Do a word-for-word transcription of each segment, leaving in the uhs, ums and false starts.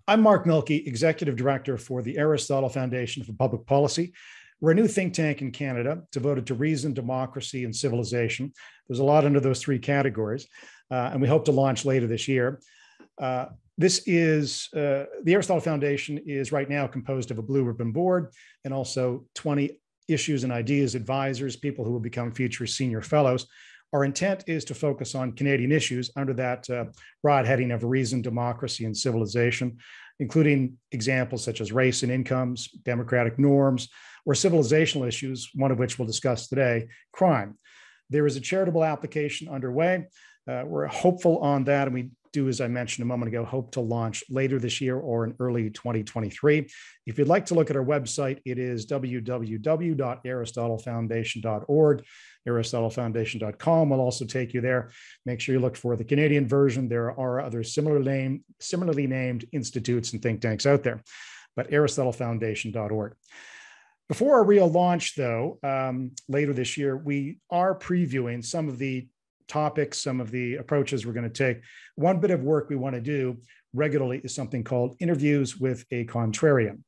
I'm Mark Milke, Executive Director for the Aristotle Foundation for Public Policy. We're a new think tank in Canada devoted to reason, democracy, and civilization. There's a lot under those three categories, uh, and we hope to launch later this year. Uh, this is, uh, the Aristotle Foundation is right now composed of a blue ribbon board and also twenty issues and ideas advisors, people who will become future senior fellows. Our intent is to focus on Canadian issues under that uh, broad heading of reason, democracy, and civilization, including examples such as race and incomes, democratic norms, or civilizational issues, one of which we'll discuss today, crime. There is a charitable application underway. Uh, we're hopeful on that, and we do, as I mentioned a moment ago, hope to launch later this year or in early twenty twenty-three. If you'd like to look at our website, it is w w w dot aristotle foundation dot org. aristotle foundation dot com will also take you there. Make sure you look for the Canadian version. There are other similar name, similarly named institutes and think tanks out there, but aristotle foundation dot org. Before our real launch, though, um, later this year, we are previewing some of the topics, some of the approaches we're going to take. One bit of work we want to do regularly is something called Interviews with a Contrarian.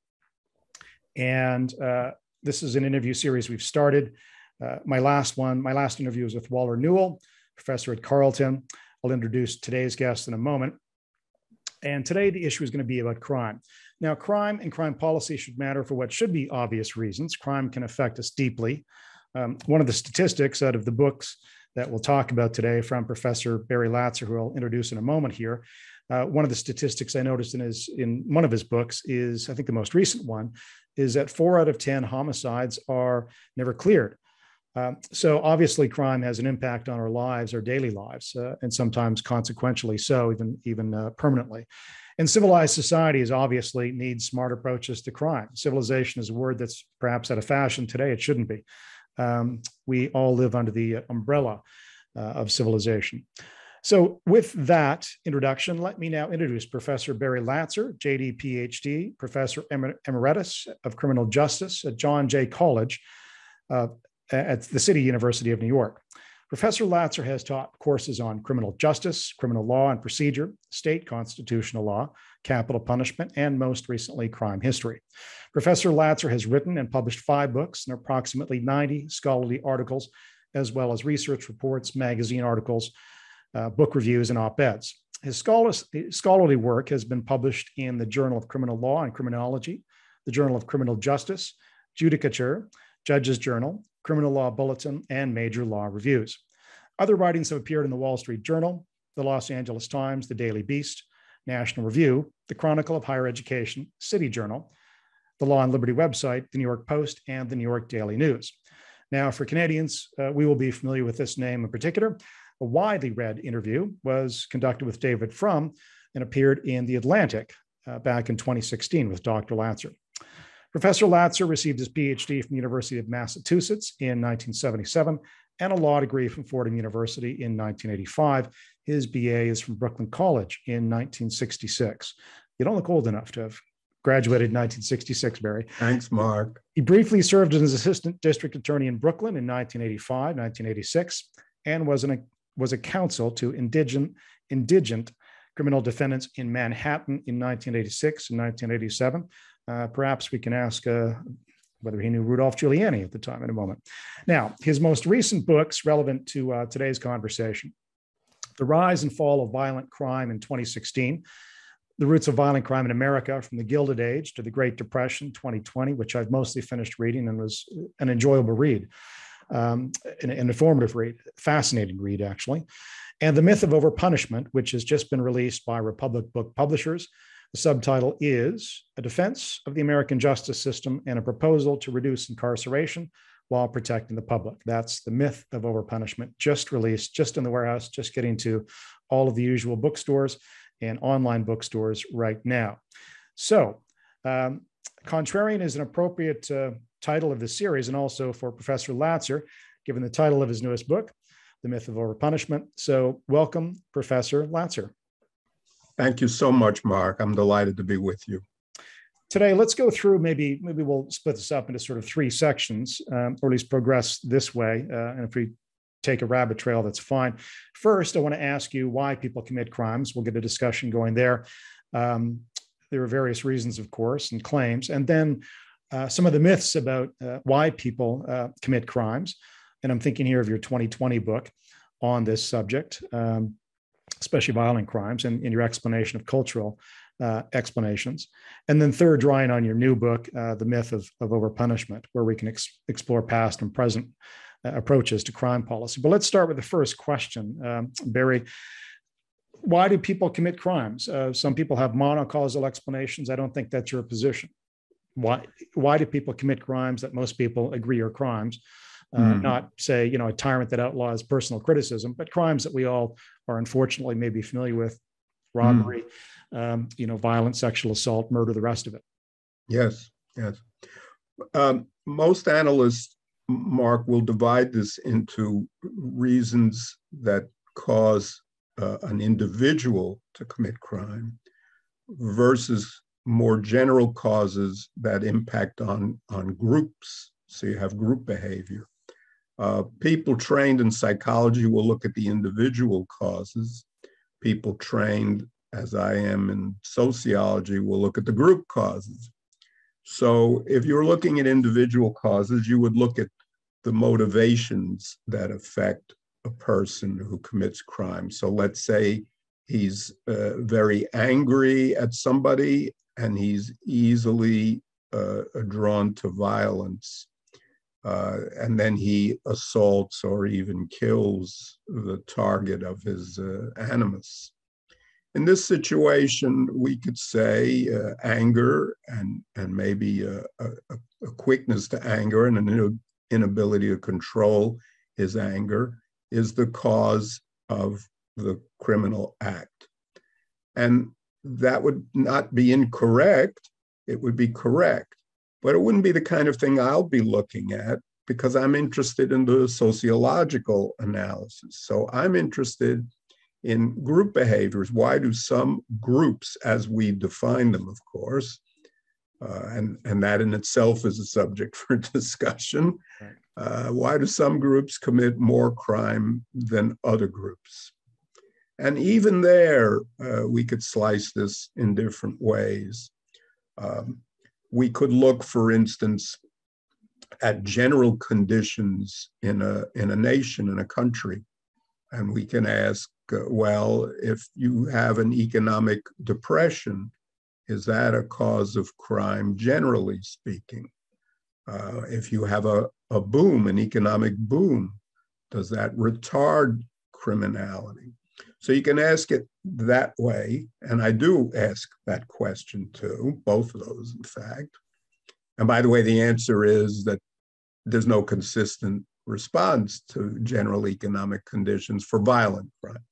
And uh, this is an interview series we've started. Uh, my last one, my last interview was with Waller Newell, professor at Carleton. I'll introduce today's guest in a moment. And today the issue is going to be about crime. Now, crime and crime policy should matter for what should be obvious reasons. Crime can affect us deeply. Um, one of the statistics out of the books that we'll talk about today from Professor Barry Latzer, who I'll introduce in a moment here. Uh, one of the statistics I noticed in his in one of his books is, I think the most recent one, is that four out of ten homicides are never cleared. Um, so obviously crime has an impact on our lives, our daily lives, uh, and sometimes consequentially so, even, even uh, permanently. And civilized societies obviously need smart approaches to crime. Civilization is a word that's perhaps out of fashion today. It shouldn't be. Um, we all live under the umbrella uh, of civilization. So with that introduction, let me now introduce Professor Barry Latzer, J D, P H D, Professor Emer- Emeritus of Criminal Justice at John Jay College uh, at the City University of New York. Professor Latzer has taught courses on criminal justice, criminal law and procedure, state constitutional law, capital punishment, and most recently, crime history. Professor Latzer has written and published five books and approximately ninety scholarly articles, as well as research reports, magazine articles, uh, book reviews, and op-eds. His scholarly work has been published in the Journal of Criminal Law and Criminology, the Journal of Criminal Justice, Judicature, Judge's Journal, Criminal Law Bulletin, and major law reviews. Other writings have appeared in the Wall Street Journal, the Los Angeles Times, the Daily Beast, National Review, the Chronicle of Higher Education, City Journal, the Law and Liberty website, the New York Post, and the New York Daily News. Now, for Canadians, uh, we will be familiar with this name in particular. A widely read interview was conducted with David Frum and appeared in The Atlantic uh, back in twenty sixteen with Doctor Latzer. Professor Latzer received his P H D from the University of Massachusetts in nineteen seventy-seven and a law degree from Fordham University in nineteen eighty-five. His B A is from Brooklyn College in nineteen sixty-six. You don't look old enough to have graduated in nineteen sixty-six, Barry. Thanks, Mark. He briefly served as assistant district attorney in Brooklyn in nineteen eighty-five, nineteen eighty-six, and was, an, was a counsel to indigent, indigent criminal defendants in Manhattan in nineteen eighty-six and nineteen eighty-seven. Uh, perhaps we can ask uh, whether he knew Rudolph Giuliani at the time in a moment. Now, his most recent books relevant to uh, today's conversation: The Rise and Fall of Violent Crime in twenty sixteen, The Roots of Violent Crime in America from the Gilded Age to the Great Depression twenty twenty, which I've mostly finished reading and was an enjoyable read, um, an, an informative read, fascinating read, actually, and The Myth of Overpunishment, which has just been released by Republic Book Publishers. The subtitle is A Defense of the American Justice System and a Proposal to Reduce Incarceration While Protecting the Public. That's The Myth of Overpunishment, just released, just in the warehouse, just getting to all of the usual bookstores and online bookstores right now. So, um, Contrarian is an appropriate uh, title of the series, and also for Professor Latzer, given the title of his newest book, The Myth of Overpunishment. So welcome, Professor Latzer. Thank you so much, Mark. I'm delighted to be with you. Today, let's go through, maybe, maybe we'll split this up into sort of three sections, um, or at least progress this way. Uh, and if we take a rabbit trail, that's fine. First, I want to ask you why people commit crimes. We'll get a discussion going there. Um, there are various reasons, of course, and claims, and then uh, some of the myths about uh, why people uh, commit crimes. And I'm thinking here of your twenty twenty book on this subject, um, especially violent crimes, and in your explanation of cultural uh, explanations. And then third, drawing on your new book, uh, The Myth of, of Overpunishment, where we can ex- explore past and present uh, approaches to crime policy. But let's start with the first question. Um, Barry, why do people commit crimes? Uh, some people have monocausal explanations. I don't think that's your position. Why, why do people commit crimes that most people agree are crimes? Uh, mm. Not say, you know, a tyrant that outlaws personal criticism, but crimes that we all are unfortunately maybe familiar with: robbery, mm. um, you know, violent sexual assault, murder, the rest of it. Yes, yes. Um, most analysts, Mark, will divide this into reasons that cause uh, an individual to commit crime versus more general causes that impact on, on groups. So you have group behavior. Uh, people trained in psychology will look at the individual causes. People trained, as I am in sociology, will look at the group causes. So if you're looking at individual causes, you would look at the motivations that affect a person who commits crime. So let's say he's uh, very angry at somebody and he's easily uh, drawn to violence. Uh, and then he assaults or even kills the target of his uh, animus. In this situation, we could say uh, anger and, and maybe a, a, a quickness to anger and an inability to control his anger is the cause of the criminal act. And that would not be incorrect, it would be correct. But it wouldn't be the kind of thing I'll be looking at because I'm interested in the sociological analysis. So I'm interested in group behaviors. Why do some groups, as we define them, of course, uh, and, and that in itself is a subject for discussion, uh, why do some groups commit more crime than other groups? And even there, uh, we could slice this in different ways. Um, We could look, for instance, at general conditions in a, in a nation, in a country, and we can ask, uh, well, if you have an economic depression, is that a cause of crime, generally speaking? Uh, if you have a, a boom, an economic boom, does that retard criminality? So you can ask it that way, and I do ask that question too, both of those, in fact. And by the way, the answer is that there's no consistent response to general economic conditions for violent crime.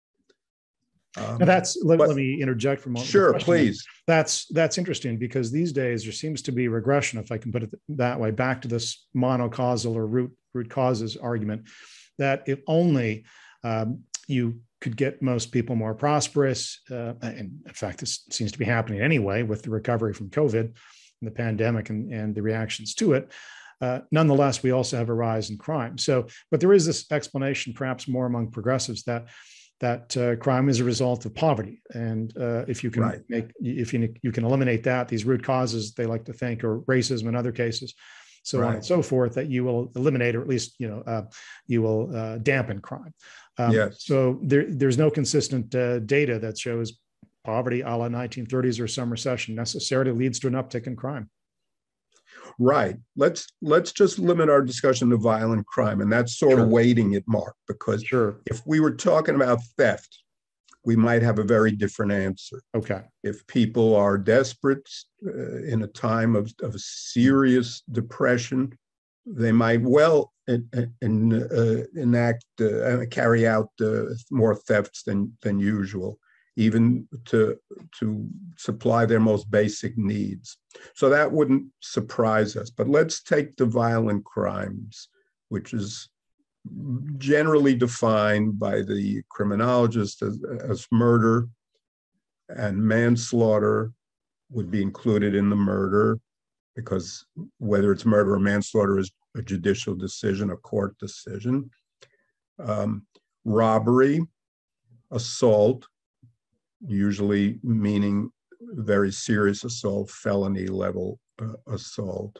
Um, now that's let, but, let me interject for a moment. Sure, please. That's that's interesting because these days there seems to be regression, if I can put it that way, back to this monocausal or root root causes argument, that if only um, you could get most people more prosperous, uh, and in fact, this seems to be happening anyway with the recovery from COVID and the pandemic and, and the reactions to it. Uh, nonetheless, we also have a rise in crime. So, but there is this explanation, perhaps more among progressives, that that uh, crime is a result of poverty. And uh, if you can right. make, if you, you can eliminate that, these root causes, they like to think, or racism in other cases, so right. on and so forth, that you will eliminate, or at least, you know, uh, you will uh, dampen crime. Um, yes. So there, there's no consistent uh, data that shows poverty a la nineteen thirties or some recession necessarily leads to an uptick in crime. Right. Let's let's just limit our discussion to violent crime, and that's sort sure. of weighting it, Mark, because sure. if we were talking about theft, we might have a very different answer. Okay. If people are desperate uh, in a time of, of serious depression, they might well in, in, uh, enact, uh, carry out uh, more thefts than, than usual, even to, to supply their most basic needs. So that wouldn't surprise us. But let's take the violent crimes, which is generally defined by the criminologist as, as murder, and manslaughter would be included in the murder, because whether it's murder or manslaughter is a judicial decision, a court decision. Um, robbery, assault, usually meaning very serious assault, felony level uh, assault.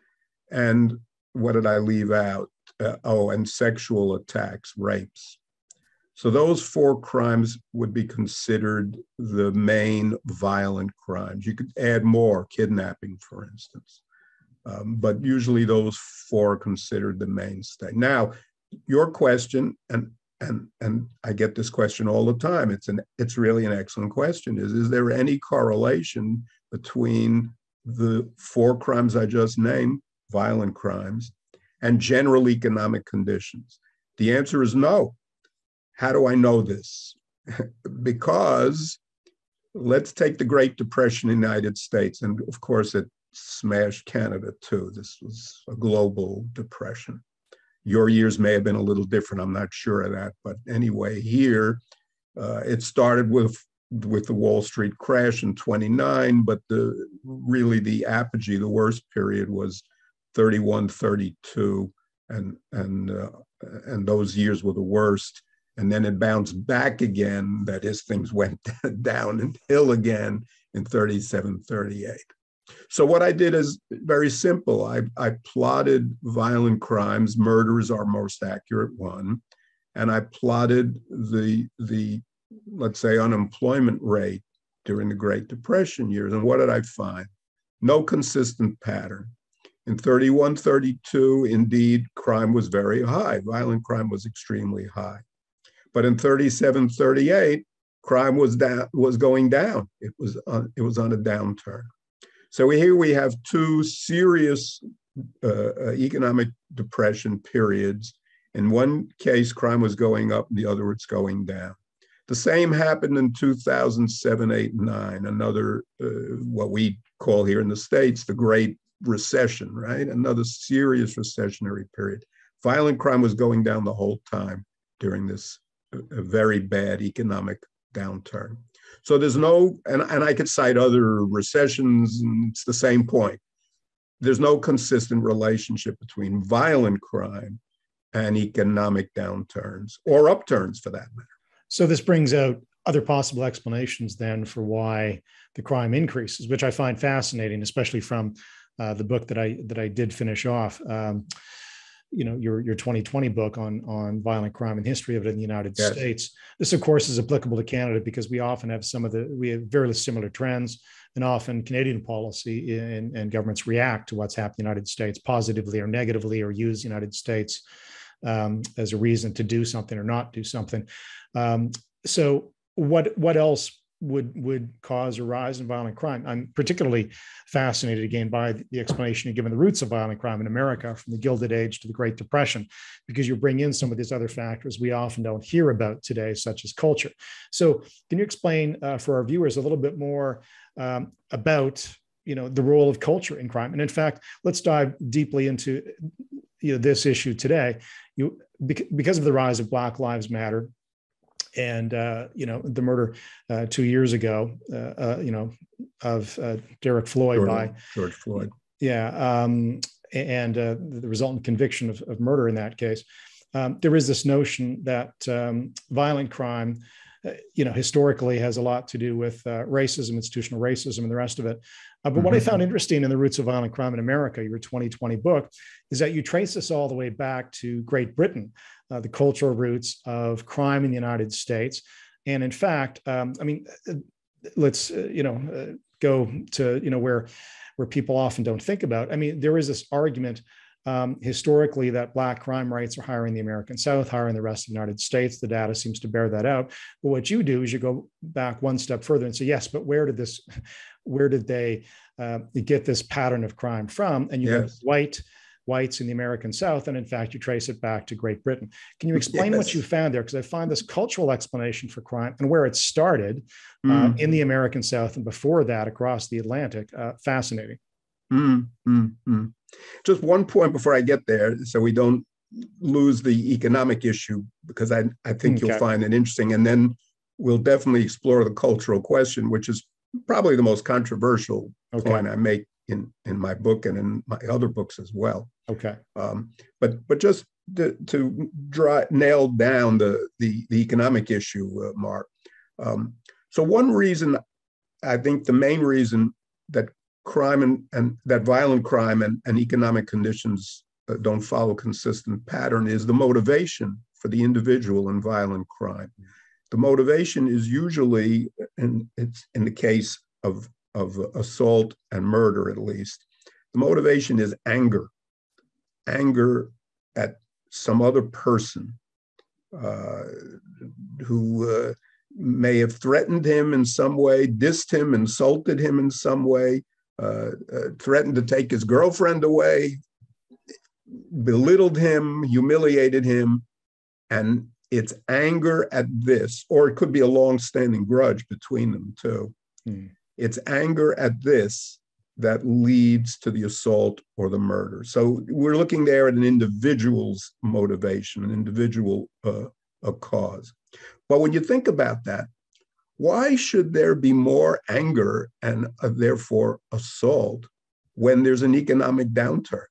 And what did I leave out? Uh, oh, and sexual attacks, rapes. So those four crimes would be considered the main violent crimes. You could add more, kidnapping, for instance. Um, but usually those four are considered the mainstay. Now, your question, and and and I get this question all the time. It's an it's really an excellent question. Is is there any correlation between the four crimes I just named, violent crimes, and general economic conditions? The answer is no. How do I know this? Because let's take the Great Depression in the United States, and of course it smashed Canada too. This was a global depression. Your years may have been a little different. I'm not sure of that. But anyway, here uh, it started with, with the Wall Street crash in twenty-nine, but the really the apogee, the worst period was thirty-one, thirty-two, and, and, uh, and those years were the worst. And then it bounced back again. That is, things went downhill again in thirty-seven, thirty-eight. So what I did is very simple. I, I plotted violent crimes. Murder is our most accurate one. And I plotted the, the, let's say, unemployment rate during the Great Depression years. And what did I find? No consistent pattern. In thirty-one, thirty-two, indeed, crime was very high. Violent crime was extremely high. But in thirty-seven, thirty-eight, crime was down, was going down. It was on, it was on a downturn. So here we have two serious uh, economic depression periods. In one case, crime was going up, in the other, it's going down. The same happened in two thousand seven, eight, nine, another, uh, what we call here in the States, the Great Recession, right? Another serious recessionary period. Violent crime was going down the whole time during this uh, very bad economic downturn. So there's no, and, and I could cite other recessions, and it's the same point. There's no consistent relationship between violent crime and economic downturns, or upturns for that matter. So this brings out other possible explanations then for why the crime increases, which I find fascinating, especially from uh, the book that I that I did finish off. Um, you know, your, your twenty twenty book on, on violent crime and history of it in the United yes. States. This, of course, is applicable to Canada because we often have some of the, we have very similar trends, and often Canadian policy in, and governments react to what's happened in the United States positively or negatively, or use the United States um, as a reason to do something or not do something. Um, so what, what else would would cause a rise in violent crime? I'm particularly fascinated again by the explanation you given the roots of violent crime in America from the Gilded Age to the Great Depression, because you bring in some of these other factors we often don't hear about today, such as culture. So can you explain uh, for our viewers a little bit more um, about, you know, the role of culture in crime? And in fact, let's dive deeply into, you know, this issue today. You, because of the rise of Black Lives Matter, and, uh, you know, the murder uh, two years ago, uh, uh, you know, of uh, Derek Floyd George, by George Floyd. Yeah. Um, and uh, the resultant conviction of, of murder in that case. Um, there is this notion that um, violent crime, uh, you know, historically has a lot to do with uh, racism, institutional racism, and the rest of it. Uh, but mm-hmm. what I found interesting in the Roots of Violent Crime in America, your twenty twenty book, is that you trace this all the way back to Great Britain, uh, the cultural roots of crime in the United States. And in fact, um, I mean, let's, uh, you know, uh, go to, you know, where, where people often don't think about. I mean, there is this argument um, historically that Black crime rates are higher in the American South, higher in the rest of the United States. The data seems to bear that out. But what you do is you go back one step further and say, yes, but where did this, where did they uh, get this pattern of crime from? And you yes. go white, whites in the American South, and in fact, you trace it back to Great Britain. Can you explain yes. what you found there? Because I find this cultural explanation for crime and where it started mm. uh, in the American South and before that across the Atlantic uh, fascinating. Mm, mm, mm. Just one point before I get there, so we don't lose the economic issue, because I, I think okay. you'll find it interesting. And then we'll definitely explore the cultural question, which is probably the most controversial okay. point I make in, in my book and in my other books as well. Okay. Um, but but just to, to draw, nail down the, the, the economic issue, uh, Mark. Um, so one reason I think the main reason that crime and, and that violent crime and, and economic conditions uh, don't follow consistent pattern is the motivation for the individual in violent crime. The motivation is usually, in, it's in the case of, of assault and murder at least, the motivation is anger, anger at some other person uh, who uh, may have threatened him in some way, dissed him, insulted him in some way, uh, uh, threatened to take his girlfriend away, belittled him, humiliated him, and it's anger at this, or it could be a long-standing grudge between them too. Hmm. It's anger at this that leads to the assault or the murder. So we're looking there at an individual's motivation, an individual uh, a cause. But when you think about that, why should there be more anger and uh, therefore assault when there's an economic downturn?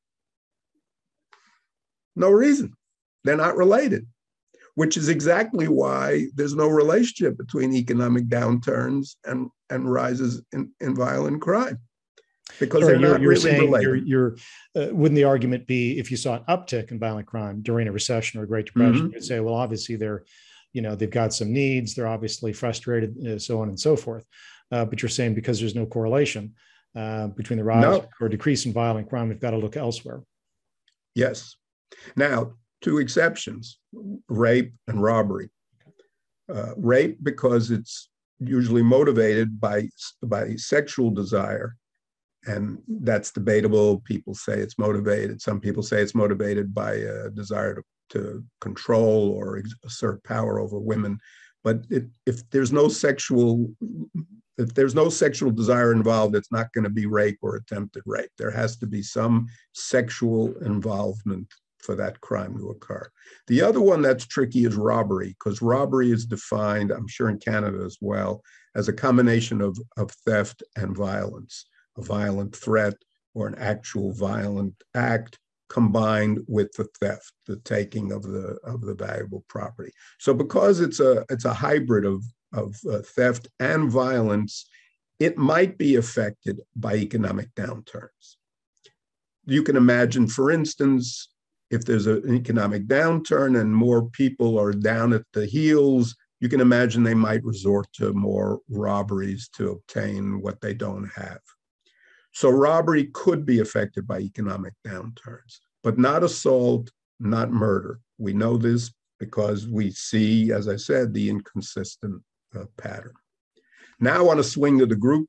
No reason. They're not related, which is exactly why there's no relationship between economic downturns and, and rises in, in violent crime. Because Sorry, they're you're, not you're really saying related. You're, you're, uh, wouldn't the argument be if you saw an uptick in violent crime during a recession or a Great Depression, mm-hmm. you'd say, well, obviously they're, you know, they've got some needs, they're obviously frustrated, uh, so on and so forth. Uh, but you're saying because there's no correlation uh, between the rise no. or decrease in violent crime, we've got to look elsewhere. Yes. Now, two exceptions, rape and robbery. Uh, rape because it's usually motivated by, by sexual desire. And that's debatable. People say it's motivated. Some people say it's motivated by a desire to, to control or assert power over women. But it, if there's no sexual, if there's no sexual desire involved, it's not going to be rape or attempted rape. There has to be some sexual involvement for that crime to occur. The other one that's tricky is robbery, because robbery is defined, I'm sure in Canada as well, as a combination of, of theft and violence. A violent threat or an actual violent act combined with the theft, the taking of the of the valuable property. So because it's a it's a hybrid of of uh, theft and violence, it might be affected by economic downturns. You can imagine, for instance, if there's a, an economic downturn and more people are down at the heels, you can imagine they might resort to more robberies to obtain what they don't have. So robbery could be affected by economic downturns, but not assault, not murder. We know this because we see, as I said, the inconsistent uh, pattern. Now I want to swing to the group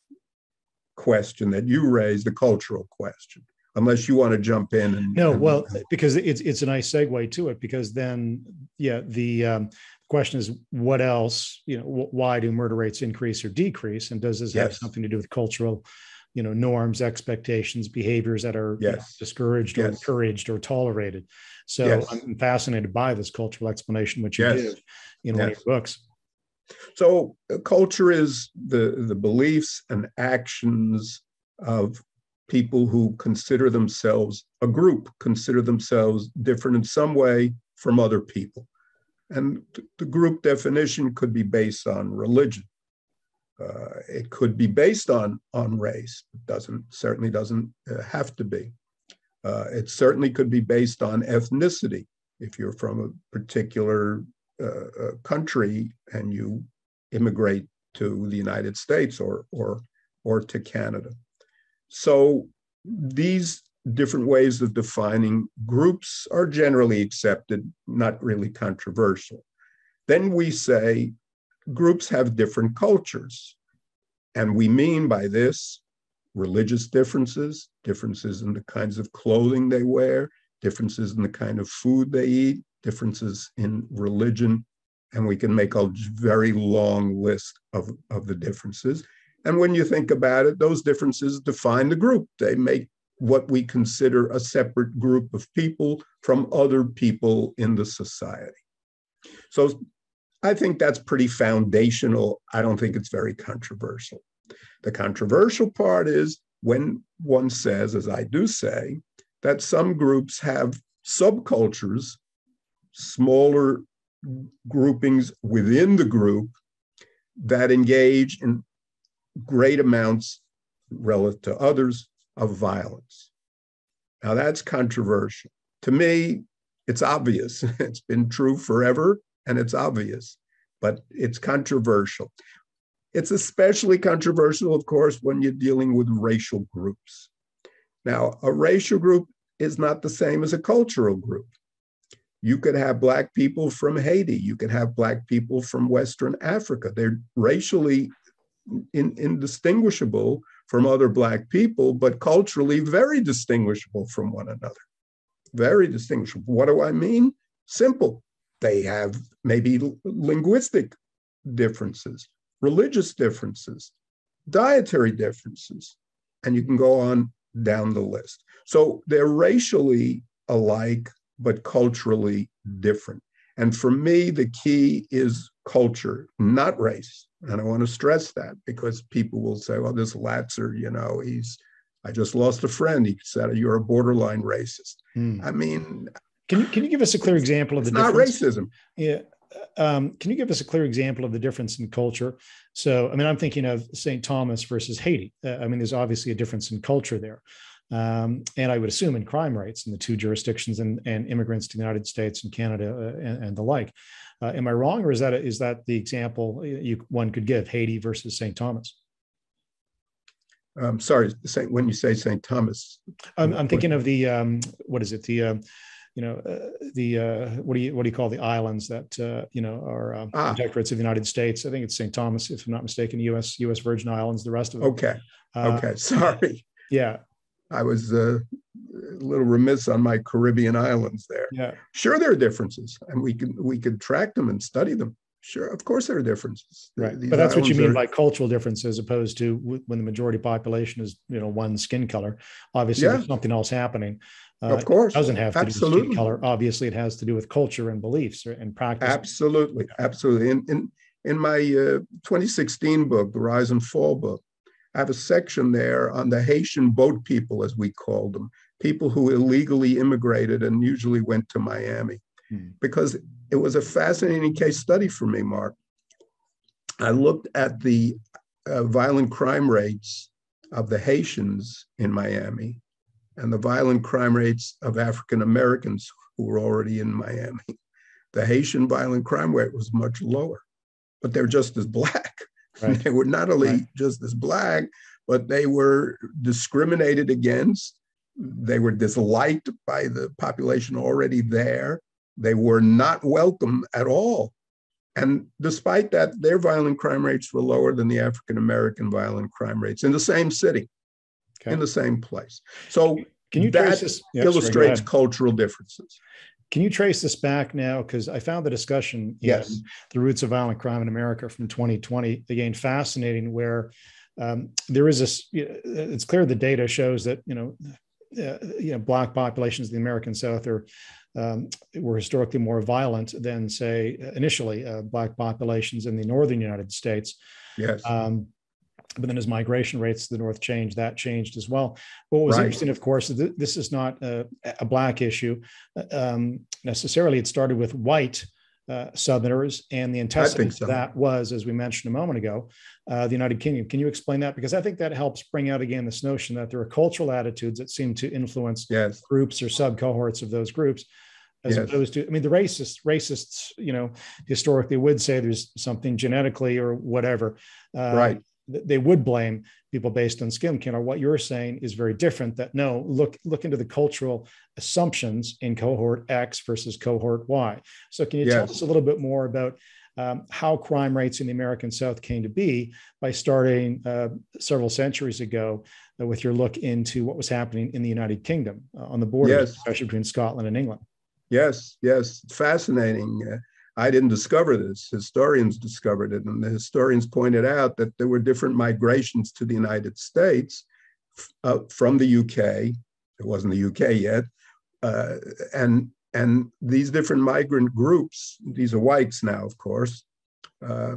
question that you raised, the cultural question, unless you want to jump in. And, no, and, well, because it's it's a nice segue to it, because then, yeah, the um, question is, what else, you know, wh- why do murder rates increase or decrease? And does this yes. have something to do with cultural you know, norms, expectations, behaviors that are yes. you know, discouraged or yes. encouraged or tolerated. So yes. I'm fascinated by this cultural explanation, which you yes. give in yes. one of your books. So uh, culture is the, the beliefs and actions of people who consider themselves a group, consider themselves different in some way from other people. And th- the group definition could be based on religion. Uh, it could be based on, on race. It doesn't, certainly doesn't uh, have to be. Uh, it certainly could be based on ethnicity. If you're from a particular uh, uh, country and you immigrate to the United States or, or, or to Canada. So these different ways of defining groups are generally accepted, not really controversial. Then we say, groups have different cultures. And we mean by this religious differences, differences in the kinds of clothing they wear, differences in the kind of food they eat, differences in religion. And we can make a very long list of, of the differences. And when you think about it, those differences define the group. They make what we consider a separate group of people from other people in the society. So I think that's pretty foundational. I don't think it's very controversial. The controversial part is when one says, as I do say, that some groups have subcultures, smaller groupings within the group that engage in great amounts relative to others of violence. Now that's controversial. To me, it's obvious. It's been true forever and it's obvious, but it's controversial. It's especially controversial, of course, when you're dealing with racial groups. Now, a racial group is not the same as a cultural group. You could have Black people from Haiti. You could have Black people from Western Africa. They're racially in, indistinguishable from other Black people, but culturally very distinguishable from one another. Very distinguishable. What do I mean? Simple. They have maybe linguistic differences, religious differences, dietary differences, and you can go on down the list. So they're racially alike, but culturally different. And for me, the key is culture, not race. And I want to stress that because people will say, well, this Latzer, you know, he's, I just lost a friend. He said, you're a borderline racist. Hmm. I mean, can you, can you give us a clear example of the difference? It's not racism. Yeah. Um, can you give us a clear example of the difference in culture? So, I mean, I'm thinking of Saint Thomas versus Haiti. Uh, I mean, there's obviously a difference in culture there. Um, and I would assume in crime rates in the two jurisdictions and, and immigrants to the United States and Canada uh, and, and the like. Uh, am I wrong, or is that is that the example you, one could give, Haiti versus Saint Thomas? Um, sorry, when you say Saint Thomas, I'm, I'm thinking of the um, what is it? The um, you know uh, the uh, what do you what do you call the islands that uh, you know are um, ah. protectorates of the United States? I think it's Saint Thomas, if I'm not mistaken. U S U S Virgin Islands, the rest of them. Okay. Okay. Uh, sorry. Yeah. I was uh, a little remiss on my Caribbean islands there. Yeah. Sure, there are differences, and we can we could track them and study them. Sure, of course there are differences. Right, These but that's what you mean are, by cultural difference, as opposed to when the majority population is, you know, one skin color. Obviously, yeah. There's something else happening. Uh, of course, it doesn't have to absolutely. do with skin color. Obviously, it has to do with culture and beliefs and practice. Absolutely, absolutely. In in in my uh, twenty sixteen book, the Rise and Fall book, I have a section there on the Haitian boat people, as we called them, people who illegally immigrated and usually went to Miami, hmm. because it was a fascinating case study for me, Mark. I looked at the uh, violent crime rates of the Haitians in Miami and the violent crime rates of African Americans who were already in Miami. The Haitian violent crime rate was much lower, but they're just as Black. Right. They were not only right. just as Black, but they were discriminated against. They were disliked by the population already there. They were not welcome at all. And despite that, their violent crime rates were lower than the African-American violent crime rates in the same city, okay. in the same place. So can you that trace this? Yep, illustrates sorry, cultural differences. Can you trace this back now? Because I found the discussion, yes, in The Roots of Violent Crime in America from twenty twenty, again, fascinating, where um, there is this, it's clear the data shows that, you know, uh, you know, Black populations in the American South are, um, were historically more violent than, say, initially uh, Black populations in the Northern United States. Yes. Um, But then as migration rates to the north changed, that changed as well. What was right. interesting, of course, th- this is not a, a Black issue um, necessarily. It started with white uh, Southerners, and the antecedent so. to that was, as we mentioned a moment ago, uh, the United Kingdom. Can you explain that? Because I think that helps bring out again this notion that there are cultural attitudes that seem to influence yes. groups or sub-cohorts of those groups. As yes. opposed to, I mean, the racists, racists, you know, historically would say there's something genetically or whatever. Uh, right. They would blame people based on skin color. What you're saying is very different, that no, look, look into the cultural assumptions in cohort X versus cohort Y. So can you yes. tell us a little bit more about um, how crime rates in the American South came to be by starting uh, several centuries ago uh, with your look into what was happening in the United Kingdom uh, on the border, yes. especially between Scotland and England? Yes, yes, fascinating. Uh, I didn't discover this. Historians discovered it, and the historians pointed out that there were different migrations to the United States uh, from the U K. It wasn't the U K yet, uh, and and these different migrant groups, these are whites now, of course, uh,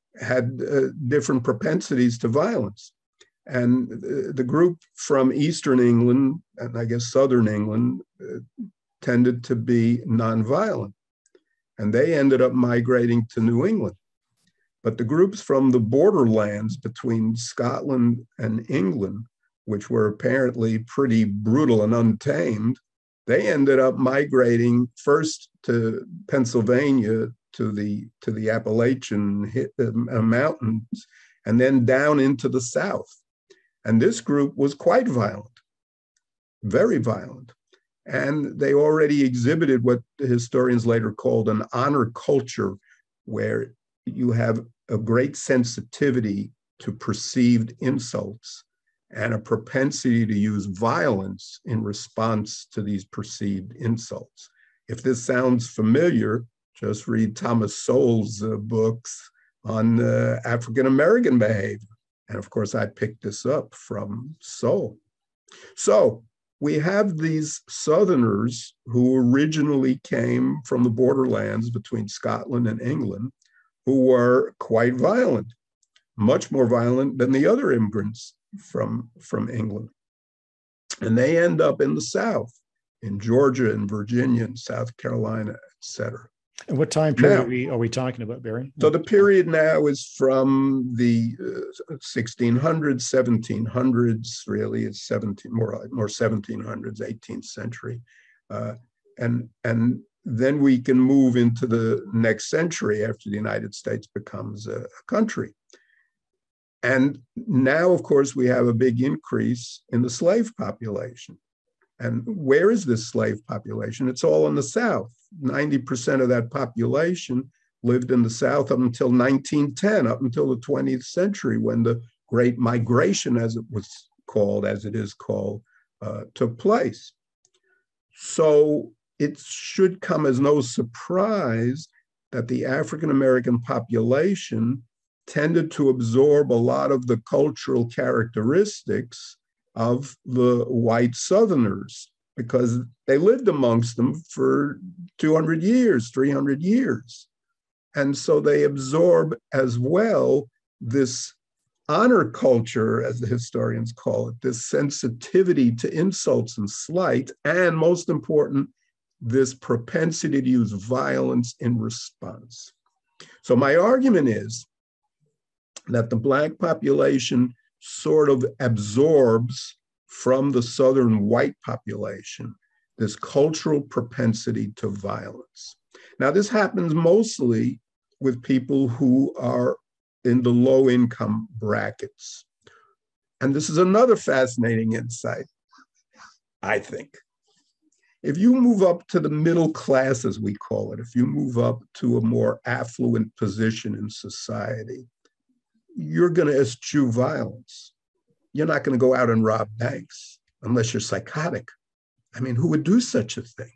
had uh, different propensities to violence. And the, the group from Eastern England, and I guess Southern England, uh, tended to be nonviolent. And they ended up migrating to New England. But the groups from the borderlands between Scotland and England, which were apparently pretty brutal and untamed, they ended up migrating first to Pennsylvania, to the to the Appalachian uh, mountains, and then down into the South. And this group was quite violent, very violent. And they already exhibited what the historians later called an honor culture, where you have a great sensitivity to perceived insults and a propensity to use violence in response to these perceived insults. If this sounds familiar, just read Thomas Sowell's uh, books on uh, African-American behavior. And of course, I picked this up from Sowell. So we have these Southerners who originally came from the borderlands between Scotland and England, who were quite violent, much more violent than the other immigrants from, from England. And they end up in the South, in Georgia and Virginia and South Carolina, et cetera. And what time period Now, are, we, are we talking about, Barry? So the period now is from the uh, sixteen hundreds, seventeen hundreds, really it's seventeen, more, more seventeen hundreds, eighteenth century. Uh, and, and then we can move into the next century after the United States becomes a, a country. And now, of course, we have a big increase in the slave population. And where is this slave population? It's all in the South. ninety percent of that population lived in the South up until nineteen ten, up until the twentieth century, when the Great Migration, as it was called, as it is called, uh, took place. So it should come as no surprise that the African-American population tended to absorb a lot of the cultural characteristics of the white Southerners, because they lived amongst them for two hundred years, three hundred years. And so they absorb as well this honor culture, as the historians call it, this sensitivity to insults and slight, and most important, this propensity to use violence in response. So my argument is that the Black population sort of absorbs from the Southern white population this cultural propensity to violence. Now, this happens mostly with people who are in the low income brackets. And this is another fascinating insight, I think. If you move up to the middle class, as we call it, if you move up to a more affluent position in society, you're going to eschew violence. You're not going to go out and rob banks unless you're psychotic. I mean, who would do such a thing?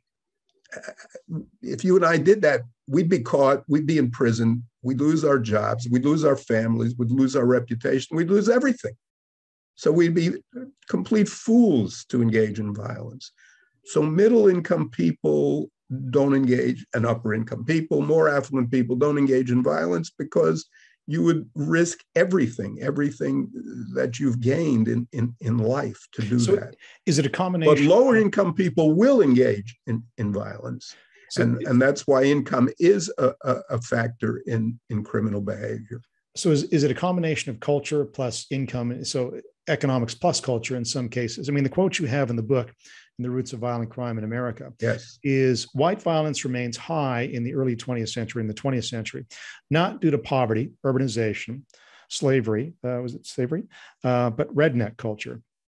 If you and I did that, we'd be caught, we'd be in prison, we'd lose our jobs, we'd lose our families, we'd lose our reputation, we'd lose everything. So we'd be complete fools to engage in violence. So middle income people don't engage, and upper income people, more affluent people don't engage in violence, because you would risk everything, everything that you've gained in, in, in life to do so that. Is it a combination? But lower income people will engage in, in violence. So and, and that's why income is a, a, a factor in, in criminal behavior. So is, is it a combination of culture plus income? So economics plus culture in some cases. I mean, the quote you have in the book, In the Roots of Violent Crime in America, yes, is white violence remains high in the early twentieth century, in the twentieth century, not due to poverty, urbanization, slavery, uh, was it slavery, uh, but redneck culture.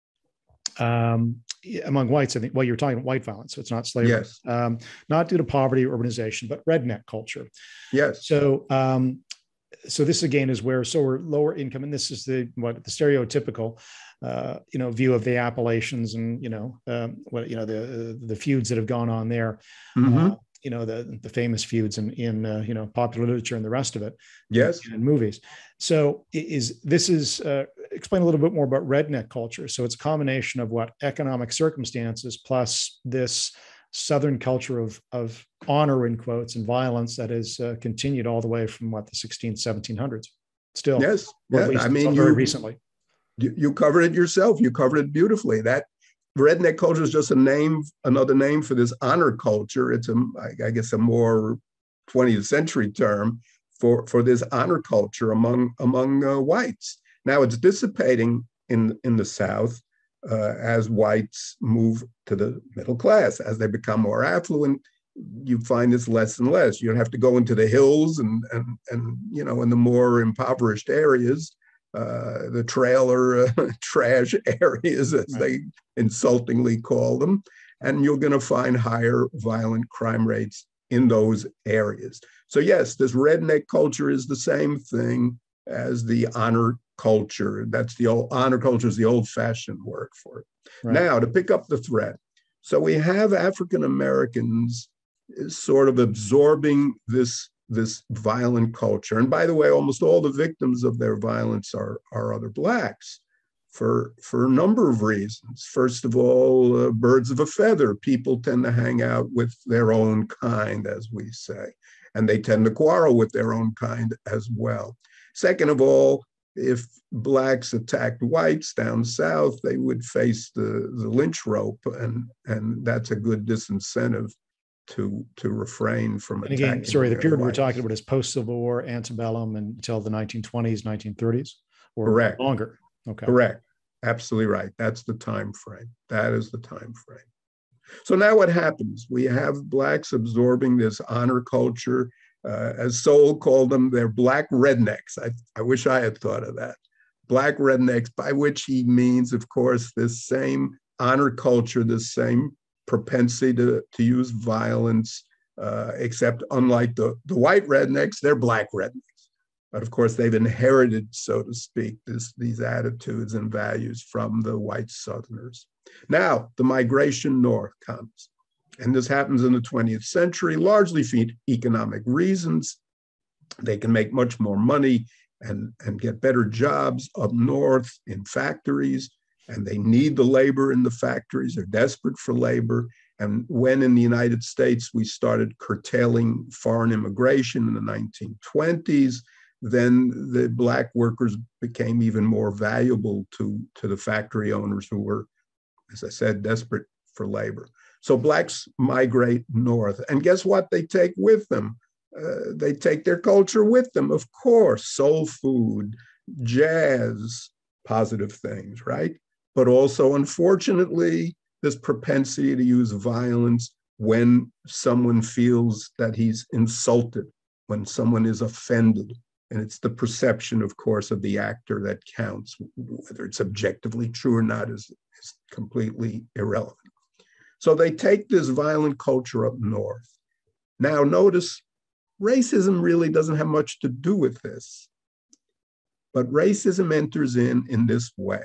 Um, among whites, I think, well, you're talking about white violence, so it's not slavery. Yes. Um, not due to poverty, urbanization, but redneck culture. Yes. So, um, so this again is where, so we're lower income, and this is the, what the stereotypical, uh, you know, view of the Appalachians, and, you know, um, what, you know, the, the feuds that have gone on there, mm-hmm. uh, you know, the, the famous feuds in, in, uh, you know, popular literature and the rest of it. Yes. And movies. So is, this is, uh, explain a little bit more about redneck culture. So it's a combination of what economic circumstances plus this Southern culture of, of honor, in quotes, and violence that has uh, continued all the way from what, the sixteen, seventeen hundreds still. Yes. Or Yeah. at least I mean, very you, recently. You, you covered it yourself. You covered it beautifully. That redneck culture is just a name, another name for this honor culture. It's a, I guess, a more twentieth century term for, for this honor culture among, among uh, whites. Now it's dissipating in, in the South uh, as whites move to the middle class. As they become more affluent, you find this less and less. You don't have to go into the hills and, and, and you know, in the more impoverished areas, uh, the trailer uh, trash areas, as right. they insultingly call them. And you're going to find higher violent crime rates in those areas. So yes, this redneck culture is the same thing as the honor culture. That's the old honor culture is the old-fashioned word for it. Right. Now, to pick up the thread. So we have African Americans sort of absorbing this, this violent culture. And by the way, almost all the victims of their violence are, are other Blacks for, for a number of reasons. First of all, uh, birds of a feather. People tend to hang out with their own kind, as we say, and they tend to quarrel with their own kind as well. Second of all, if Blacks attacked whites down south, they would face the, the lynch rope, and, and that's a good disincentive to, to refrain from and attacking. Again, sorry, the period whites. we're talking about is post-Civil War, antebellum, until the nineteen twenties, nineteen thirties, or Correct. longer. Okay. Correct. Absolutely right. That's the time frame. That is the time frame. So now what happens? We have Blacks absorbing this honor culture. Uh, as Sowell called them, they're Black rednecks. I, I wish I had thought of that. Black rednecks, by which he means, of course, this same honor culture, this same propensity to, to use violence, uh, except unlike the, the white rednecks, they're Black rednecks. But of course, they've inherited, so to speak, this, these attitudes and values from the white Southerners. Now, the migration north comes. And this happens in the twentieth century, largely for economic reasons. They can make much more money and, and get better jobs up north in factories, and they need the labor in the factories. They're desperate for labor. And when in the United States we started curtailing foreign immigration in the nineteen twenties, then the Black workers became even more valuable to, to the factory owners who were, as I said, desperate for labor. So Blacks migrate north. And guess what they take with them? Uh, they take their culture with them, of course, soul food, jazz, positive things, right? But also, unfortunately, this propensity to use violence when someone feels that he's insulted, when someone is offended. And it's the perception, of course, of the actor that counts. Whether it's objectively true or not is, is completely irrelevant. So they take this violent culture up north. Now, notice racism really doesn't have much to do with this, but racism enters in in this way.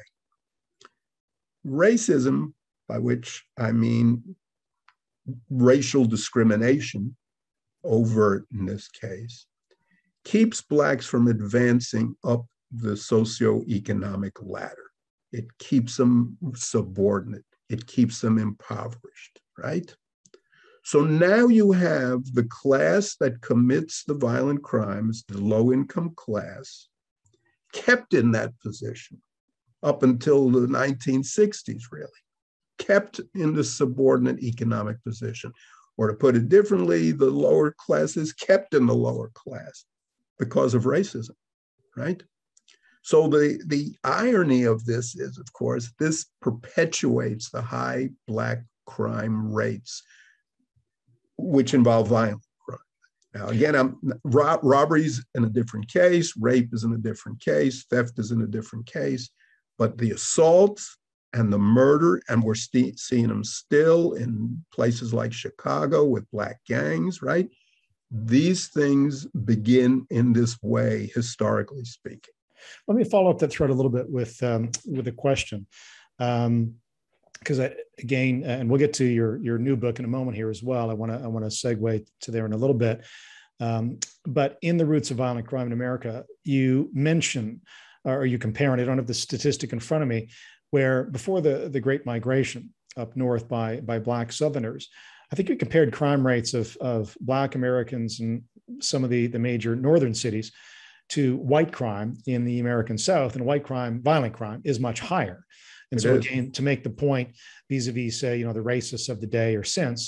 Racism, by which I mean racial discrimination, overt in this case, keeps Blacks from advancing up the socioeconomic ladder. It keeps them subordinate. It keeps them impoverished, right? So now you have the class that commits the violent crimes, the low-income class, kept in that position up until the nineteen sixties, really, kept in the subordinate economic position. Or to put it differently, the lower classes kept in the lower class because of racism, right? So the, the irony of this is, of course, this perpetuates the high Black crime rates, which involve violent crime. Now, again, I'm, ro- robbery's in a different case, rape is in a different case, theft is in a different case, but the assaults and the murder, and we're st- seeing them still in places like Chicago with Black gangs, right? These things begin in this way, historically speaking. Let me follow up that thread a little bit with um, with a question, because um, again, and we'll get to your your new book in a moment here as well. I want to I want to segue to there in a little bit, um, but in the Roots of Violent Crime in America, you mention, or you compare, and I don't have the statistic in front of me, where before the the Great Migration up north by by Black Southerners, I think you compared crime rates of of Black Americans in some of the the major northern cities to white crime in the American South, and white crime, violent crime, is much higher. And it so is. Again, to make the point vis-a-vis, say, you know, the racists of the day or since,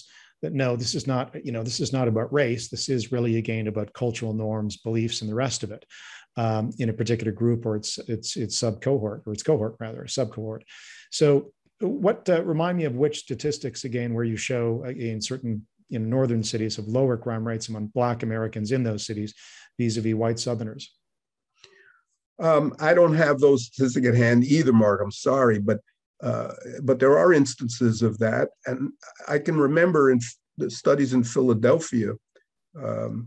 that no, this is not, you know, this is not about race. This is really again about cultural norms, beliefs, and the rest of it um, in a particular group or its its its sub cohort or its cohort rather, sub cohort. So, what uh, remind me of which statistics again where you show in certain in northern cities of lower crime rates among Black Americans in those cities vis-a-vis white Southerners? Um, I don't have those statistics at hand either, Mark. I'm sorry, but uh, but there are instances of that, and I can remember in the studies in Philadelphia. Um,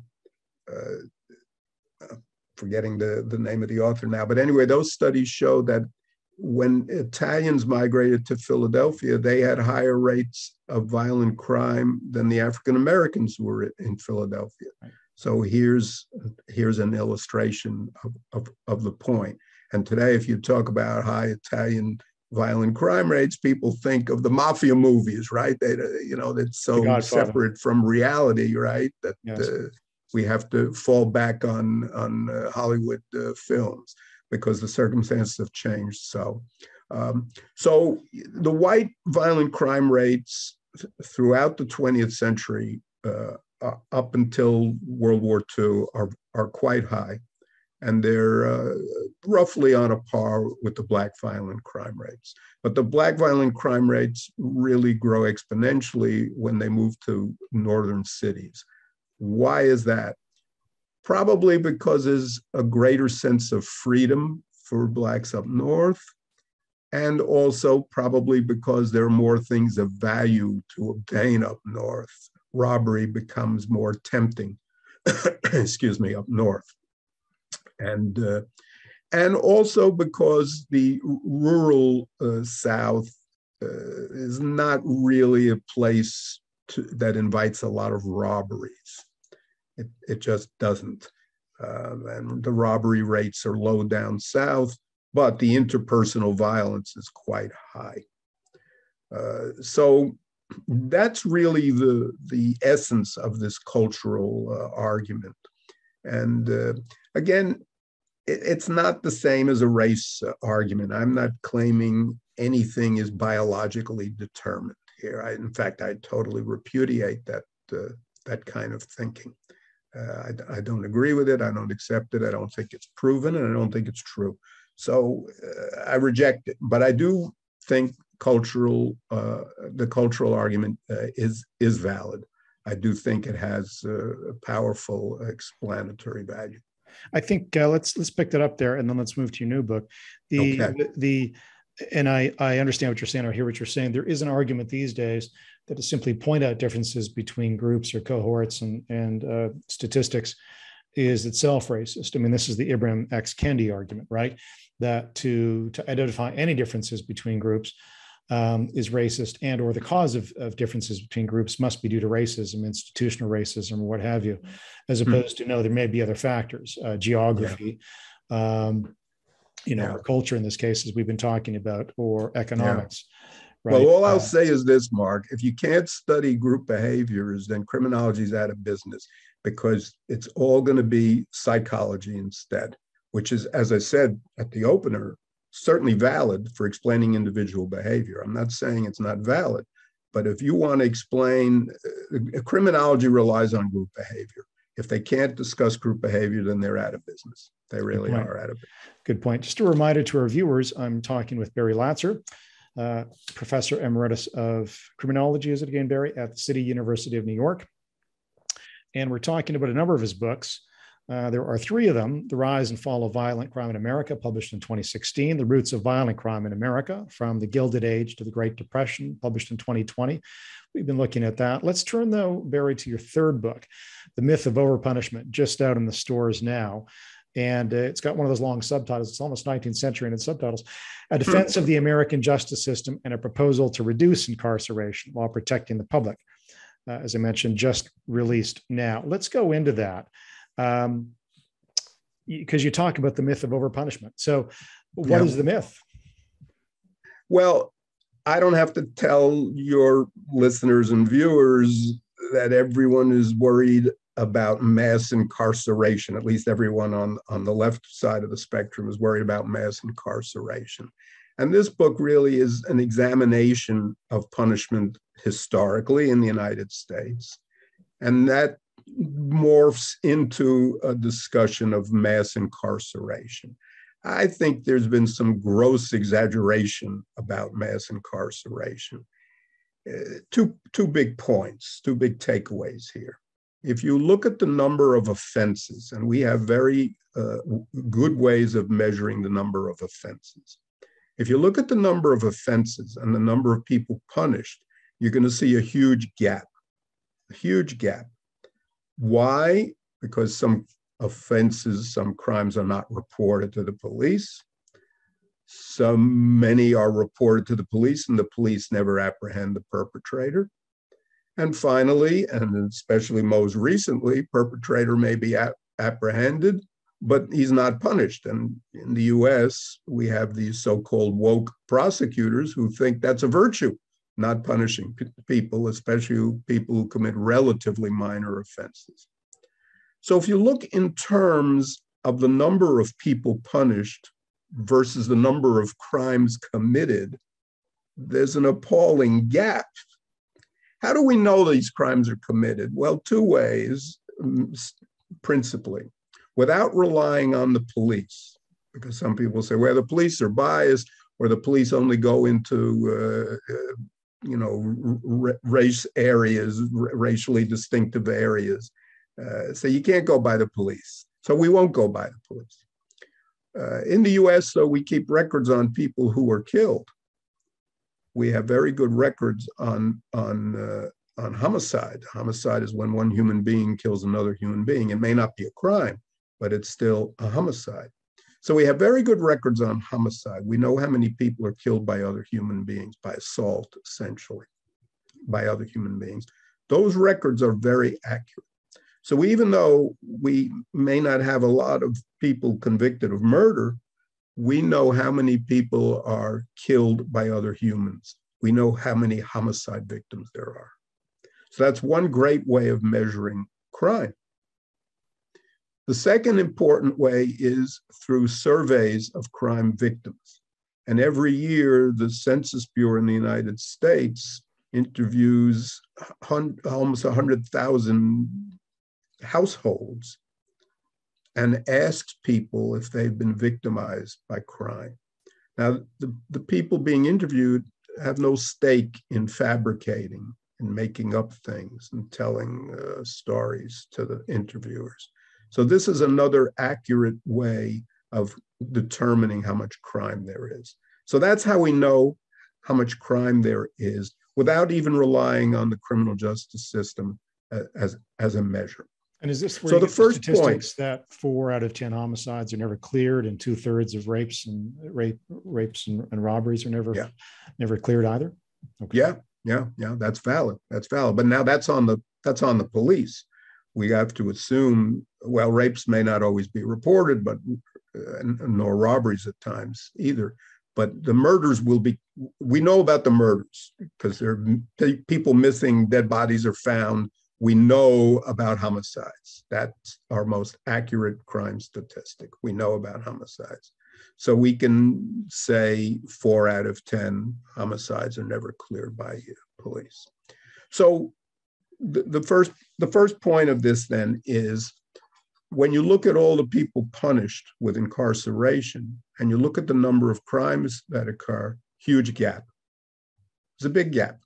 uh, forgetting the the name of the author now, but anyway, those studies show that when Italians migrated to Philadelphia, they had higher rates of violent crime than the African Americans who were in Philadelphia. Right. So here's here's an illustration of, of, of the point. And today, if you talk about high Italian violent crime rates, people think of the mafia movies, right? They, you know, that's so separate from reality, right? That yes. uh, we have to fall back on on uh, Hollywood uh, films because the circumstances have changed. So, um, so the white violent crime rates throughout the twentieth century. Uh, Uh, up until World War Two are, are quite high, and they're uh, roughly on a par with the Black violent crime rates. But the Black violent crime rates really grow exponentially when they move to northern cities. Why is that? Probably because there's a greater sense of freedom for Blacks up north, and also probably because there are more things of value to obtain up north. Robbery becomes more tempting, excuse me, up north. And, uh, and also because the rural uh, South uh, is not really a place to, that invites a lot of robberies. It, it just doesn't. Uh, and the robbery rates are low down South, but the interpersonal violence is quite high. Uh, so that's really the, the essence of this cultural uh, argument. And uh, again, it, it's not the same as a race uh, argument. I'm not claiming anything is biologically determined here. I, in fact, I totally repudiate that, uh, that kind of thinking. Uh, I, I don't agree with it. I don't accept it. I don't think it's proven, and I don't think it's true. So uh, I reject it. But I do think cultural, uh, the cultural argument uh, is is valid. I do think it has uh, a powerful explanatory value. I think uh, let's let's pick that up there, and then let's move to your new book. The okay. the, the and I I understand what you're saying. I hear what you're saying. There is an argument these days that to simply point out differences between groups or cohorts and and uh, statistics is itself racist. I mean, this is the Ibram X. Kendi argument, right? That to to identify any differences between groups Um, is racist, and or the cause of, of differences between groups must be due to racism, institutional racism, or what have you, as opposed mm-hmm. to no, there may be other factors, uh, geography, yeah. um, you know, yeah. or culture in this case, as we've been talking about, or economics. Yeah. Right? Well, all I'll uh, say is this, Mark: if you can't study group behaviors, then criminology is out of business, because it's all going to be psychology instead, which is, as I said at the opener, certainly valid for explaining individual behavior. I'm not saying it's not valid, but if you want to explain, uh, criminology relies on group behavior. If they can't discuss group behavior, then they're out of business. They really are out of it. Good point. Just a reminder to our viewers, I'm talking with Barry Latzer, uh, Professor Emeritus of Criminology, is it again, Barry, at the City University of New York. And we're talking about a number of his books. Uh, there are three of them: The Rise and Fall of Violent Crime in America, published in twenty sixteen, The Roots of Violent Crime in America, From the Gilded Age to the Great Depression, published in twenty twenty. We've been looking at that. Let's turn, though, Barry, to your third book, The Myth of Overpunishment, just out in the stores now. And uh, it's got one of those long subtitles. It's almost nineteenth century in its subtitles. A Defense of the American Justice System and a Proposal to Reduce Incarceration While Protecting the Public. Uh, as I mentioned, just released now. Let's go into that. Um, because you talk about the myth of overpunishment. So what yeah. is the myth? Well, I don't have to tell your listeners and viewers that everyone is worried about mass incarceration. At least everyone on, on the left side of the spectrum is worried about mass incarceration. And this book really is an examination of punishment historically in the United States. And that morphs into a discussion of mass incarceration. I think there's been some gross exaggeration about mass incarceration. Uh, two, two big points, two big takeaways here. If you look at the number of offenses, and we have very uh, good ways of measuring the number of offenses. If you look at the number of offenses and the number of people punished, you're going to see a huge gap, a huge gap. Why? Because some offenses, some crimes are not reported to the police. Some, many are reported to the police and the police never apprehend the perpetrator. And finally, and especially most recently, perpetrator may be ap- apprehended, but he's not punished. And in the U S, we have these so-called woke prosecutors who think that's a virtue, not punishing p- people, especially people who commit relatively minor offenses. So if you look in terms of the number of people punished versus the number of crimes committed, there's an appalling gap. How do we know these crimes are committed? Well, two ways, principally. Without relying on the police, because some people say, well, the police are biased, or the police only go into, uh, uh, you know, r- race areas, r- racially distinctive areas. Uh, so you can't go by the police. So we won't go by the police. Uh, in the U S, though, we keep records on people who were killed. We have very good records on, on, uh, on homicide. Homicide is when one human being kills another human being. It may not be a crime, but it's still a homicide. So we have very good records on homicide. We know how many people are killed by other human beings, by assault, essentially, by other human beings. Those records are very accurate. So even though we may not have a lot of people convicted of murder, we know how many people are killed by other humans. We know how many homicide victims there are. So that's one great way of measuring crime. The second important way is through surveys of crime victims. And every year, the Census Bureau in the United States interviews almost one hundred thousand households and asks people if they've been victimized by crime. Now, the, the people being interviewed have no stake in fabricating and making up things and telling uh, stories to the interviewers. So this is another accurate way of determining how much crime there is. So that's how we know how much crime there is without even relying on the criminal justice system as, as a measure. And is this where so you the get first the statistics point, that four out of ten homicides are never cleared and two thirds of rapes and rape, rapes and, and robberies are never, yeah. never cleared either? Okay. Yeah, yeah, yeah, that's valid. That's valid. But now that's on the that's on the police. We have to assume, well, rapes may not always be reported, but uh, nor robberies at times either. But the murders will be, we know about the murders because there are people missing, dead bodies are found. We know about homicides. That's our most accurate crime statistic. We know about homicides. So we can say four out of ten homicides are never cleared by police. So the, the first the first point of this then is when you look at all the people punished with incarceration and you look at the number of crimes that occur, huge gap. It's a big gap.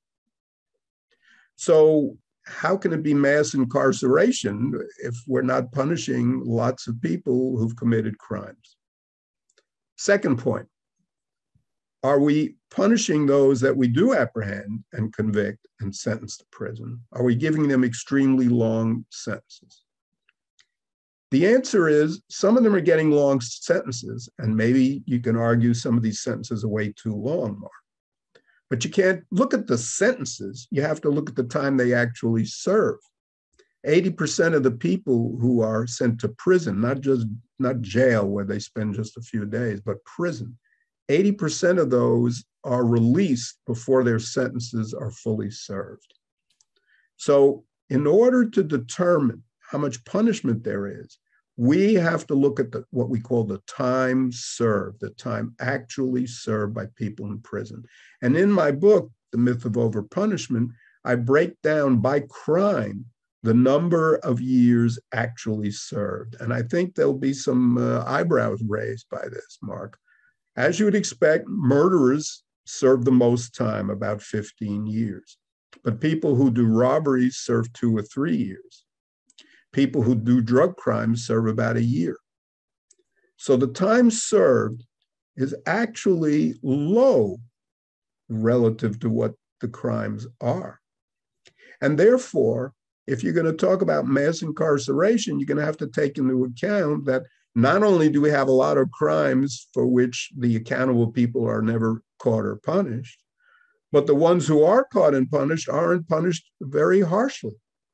So how can it be mass incarceration if we're not punishing lots of people who've committed crimes? Second point, are we punishing those that we do apprehend and convict and sentence to prison? Are we giving them extremely long sentences? The answer is some of them are getting long sentences, and maybe you can argue some of these sentences are way too long, Mark. But you can't look at the sentences. You have to look at the time they actually serve. eighty percent of the people who are sent to prison, not just not jail where they spend just a few days, but prison, eighty percent of those are released before their sentences are fully served. So in order to determine how much punishment there is, We have to look at the, what we call the time served, the time actually served by people in prison. And in my book, The Myth of Overpunishment, I break down by crime the number of years actually served. And I think there'll be some uh, eyebrows raised by this, Mark. As you would expect, murderers serve the most time, about fifteen years. But people who do robberies serve two or three years. People who do drug crimes serve about a year. So the time served is actually low relative to what the crimes are. And therefore, if you're going to talk about mass incarceration, you're going to have to take into account that not only do we have a lot of crimes for which the accountable people are never caught or punished, but the ones who are caught and punished aren't punished very harshly.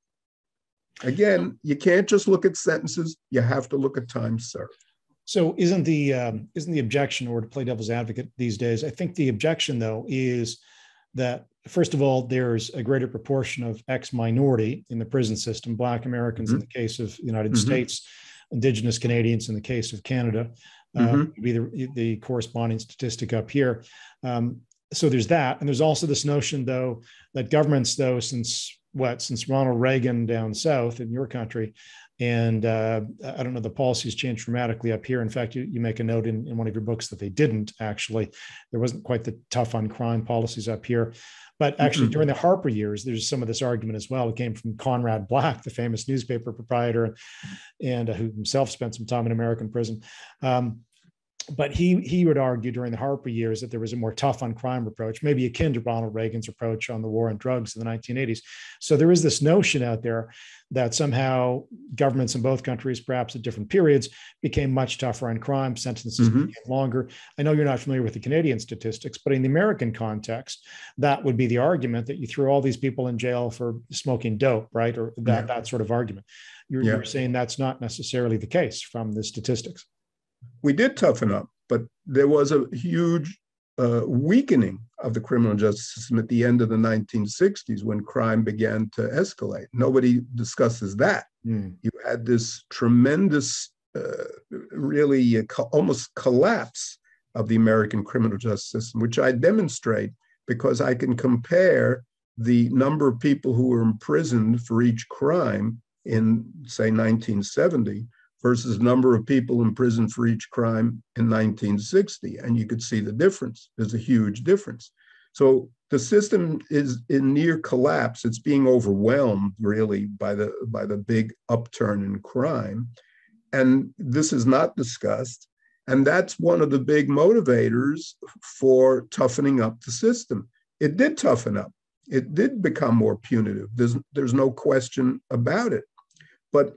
Again, you can't just look at sentences, you have to look at time served. So isn't the um, isn't the objection, or to play devil's advocate these days, I think the objection, though, is that, first of all, there's a greater proportion of ex-minority in the prison system, Black Americans mm-hmm. in the case of the United mm-hmm. States, Indigenous Canadians in the case of Canada, uh, mm-hmm. would be the, the corresponding statistic up here. Um, so there's that. And there's also this notion, though, that governments, though, since what, since Ronald Reagan down south in your country, and uh, I don't know, the policies changed dramatically up here. In fact, you, you make a note in, in one of your books that they didn't actually. There wasn't quite the tough on crime policies up here. But actually, mm-hmm. during the Harper years, there's some of this argument as well. It came from Conrad Black, the famous newspaper proprietor, and uh, who himself spent some time in American prison. Um, But he he would argue during the Harper years that there was a more tough on crime approach, maybe akin to Ronald Reagan's approach on the war on drugs in the nineteen eighties. So there is this notion out there that somehow governments in both countries, perhaps at different periods, became much tougher on crime, sentences mm-hmm. became longer. I know you're not familiar with the Canadian statistics, but in the American context, that would be the argument, that you threw all these people in jail for smoking dope, right? Or that, yeah. that sort of argument. You're, yeah. you're saying that's not necessarily the case from the statistics. We did toughen up, but there was a huge uh, weakening of the criminal justice system at the end of the nineteen sixties when crime began to escalate. Nobody discusses that. Mm. You had this tremendous, uh, really uh, co- almost collapse of the American criminal justice system, which I demonstrate because I can compare the number of people who were imprisoned for each crime in, say, nineteen seventy versus number of people in prison for each crime in nineteen sixty. And you could see the difference. There's a huge difference. So the system is in near collapse. It's being overwhelmed, really, by the, by the big upturn in crime. And this is not discussed. And that's one of the big motivators for toughening up the system. It did toughen up. It did become more punitive. There's, there's no question about it. But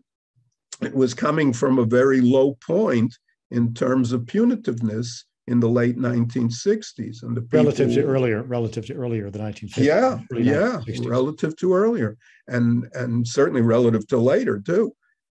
it was coming from a very low point in terms of punitiveness in the late nineteen sixties. And the people, relative to earlier, relative to earlier, the nineteen fifties. Yeah, yeah, relative to earlier, and and certainly relative to later too.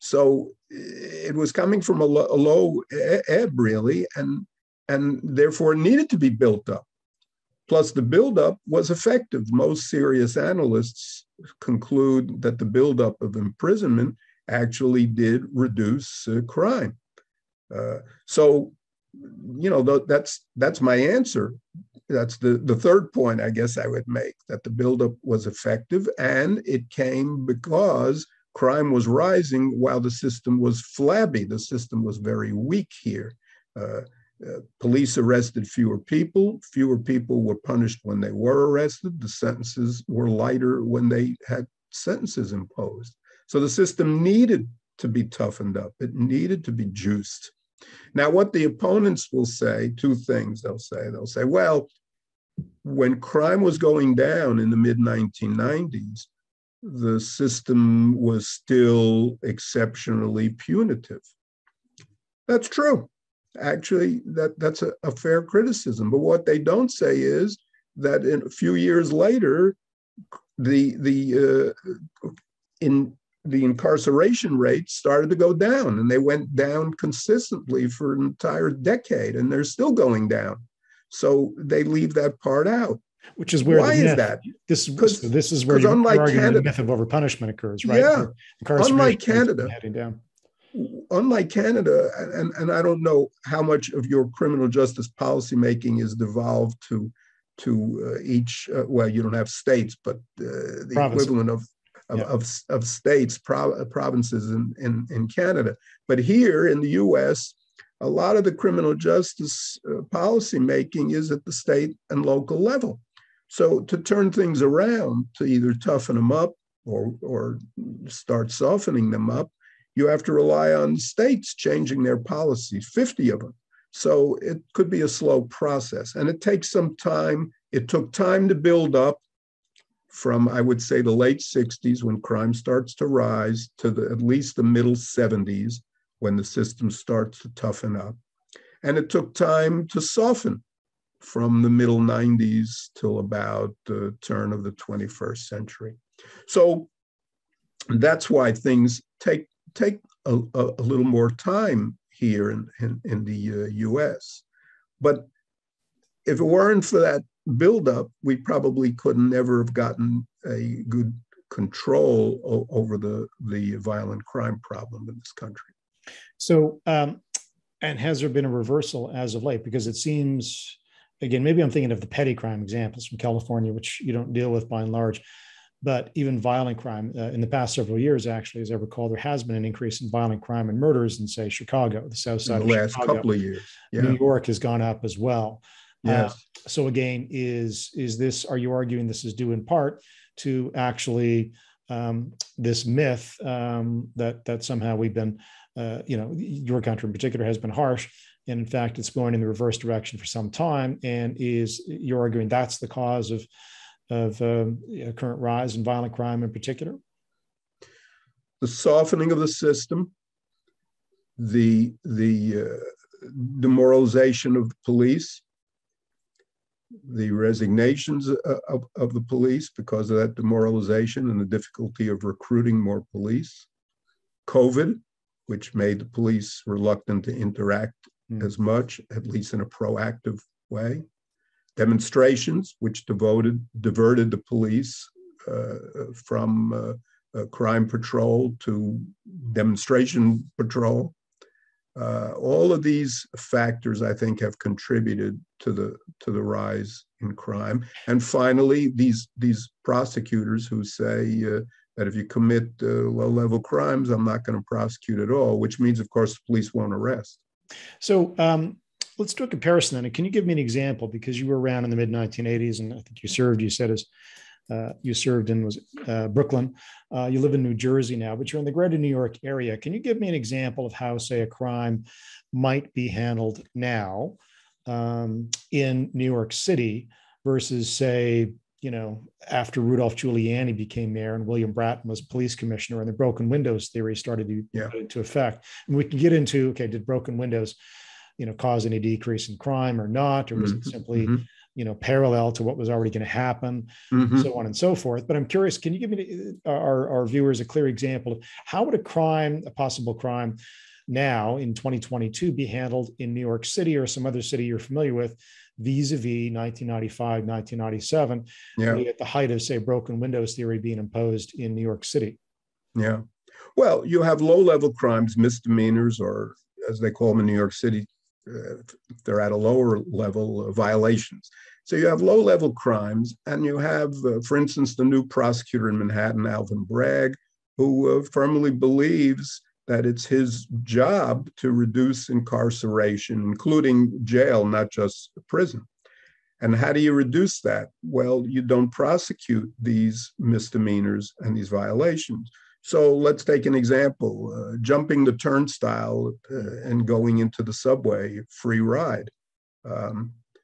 So it was coming from a, lo- a low ebb, really, and and therefore it needed to be built up. Plus, the buildup was effective. Most serious analysts conclude that the buildup of imprisonment actually did reduce uh, crime. Uh, so, you know, th- that's that's my answer. That's the, the third point, I guess I would make, that the buildup was effective, and it came because crime was rising while the system was flabby. The system was very weak here. Uh, uh, police arrested fewer people. Fewer people were punished when they were arrested. The sentences were lighter when they had sentences imposed. So the system needed to be toughened up. It needed to be juiced. Now, what the opponents will say, two things they'll say. They'll say, well, when crime was going down in the mid nineteen nineties, the system was still exceptionally punitive. That's true. Actually, that, that's a, a fair criticism. But what they don't say is that in a few years later, the, the, uh, in, the incarceration rates started to go down, and they went down consistently for an entire decade, and they're still going down. So they leave that part out. Which is where Why the myth, is that? This, so this is where unlike Canada, Canada, the myth of overpunishment occurs, right? Yeah. Unlike Canada, heading down. unlike Canada, and, and I don't know how much of your criminal justice policymaking is devolved to to uh, each, uh, well, you don't have states, but uh, the Province. equivalent of of, Yeah. of, of states, pro, provinces in, in, in Canada. But here in the U S, a lot of the criminal justice uh, policy making is at the state and local level. So to turn things around, to either toughen them up or, or start softening them up, you have to rely on states changing their policies, fifty of them. So it could be a slow process, and it takes some time. It took time to build up from, I would say, the late sixties when crime starts to rise to the, at least the middle seventies when the system starts to toughen up. And it took time to soften from the middle nineties till about the turn of the twenty-first century. So that's why things take, take a, a, a little more time here in, in, in the uh, U S. But if it weren't for that buildup, we probably could never have gotten a good control o- over the, the violent crime problem in this country. So, um, and has there been a reversal as of late? Because it seems, again, maybe I'm thinking of the petty crime examples from California, which you don't deal with by and large. But even violent crime uh, in the past several years, actually, as I recall, there has been an increase in violent crime and murders in, say, Chicago, the south side in the of last Chicago. couple of years. Yeah. New York has gone up as well. Yes. Uh, so again, is is this? Are you arguing this is due in part to actually um, this myth um, that that somehow we've been, uh, you know, your country in particular has been harsh, and in fact, it's going in the reverse direction for some time, and is you're arguing that's the cause of of um, a current rise in violent crime in particular? The softening of the system, the, the uh, demoralization of the police, the resignations of, of the police because of that demoralization and the difficulty of recruiting more police, COVID, which made the police reluctant to interact mm. as much, at least in a proactive way. Demonstrations, which devoted, diverted the police uh, from uh, uh, crime patrol to demonstration patrol. Uh, all of these factors, I think, have contributed to the to the rise in crime. And finally, these these prosecutors who say uh, that if you commit uh, low-level crimes, I'm not going to prosecute at all, which means, of course, the police won't arrest. So. Um... Let's do a comparison then. And can you give me an example? Because you were around in the mid nineteen eighties, and I think you served, you said, as uh, you served in was uh, Brooklyn. Uh, you live in New Jersey now, but you're in the greater New York area. Can you give me an example of how, say, a crime might be handled now um, in New York City versus, say, you know, after Rudolph Giuliani became mayor and William Bratton was police commissioner and the broken windows theory started to yeah. go into effect? And we can get into, okay, did broken windows you know, cause any decrease in crime or not, or was mm-hmm. it simply, mm-hmm. you know, parallel to what was already going to happen, mm-hmm. so on and so forth. But I'm curious, can you give me our, our viewers a clear example of how would a crime, a possible crime now in twenty twenty-two be handled in New York City or some other city you're familiar with vis-a-vis nineteen ninety-five, nineteen ninety-seven, yeah. at the height of, say, broken windows theory being imposed in New York City? Yeah. Well, you have low-level crimes, misdemeanors, or as they call them in New York City, Uh, they're at a lower level uh, violations. So you have low-level crimes, and you have, uh, for instance, the new prosecutor in Manhattan, Alvin Bragg, who uh, firmly believes that it's his job to reduce incarceration, including jail, not just prison. And how do you reduce that? Well, you don't prosecute these misdemeanors and these violations. So let's take an example, uh, jumping the turnstile uh, and going into the subway, free ride. Um,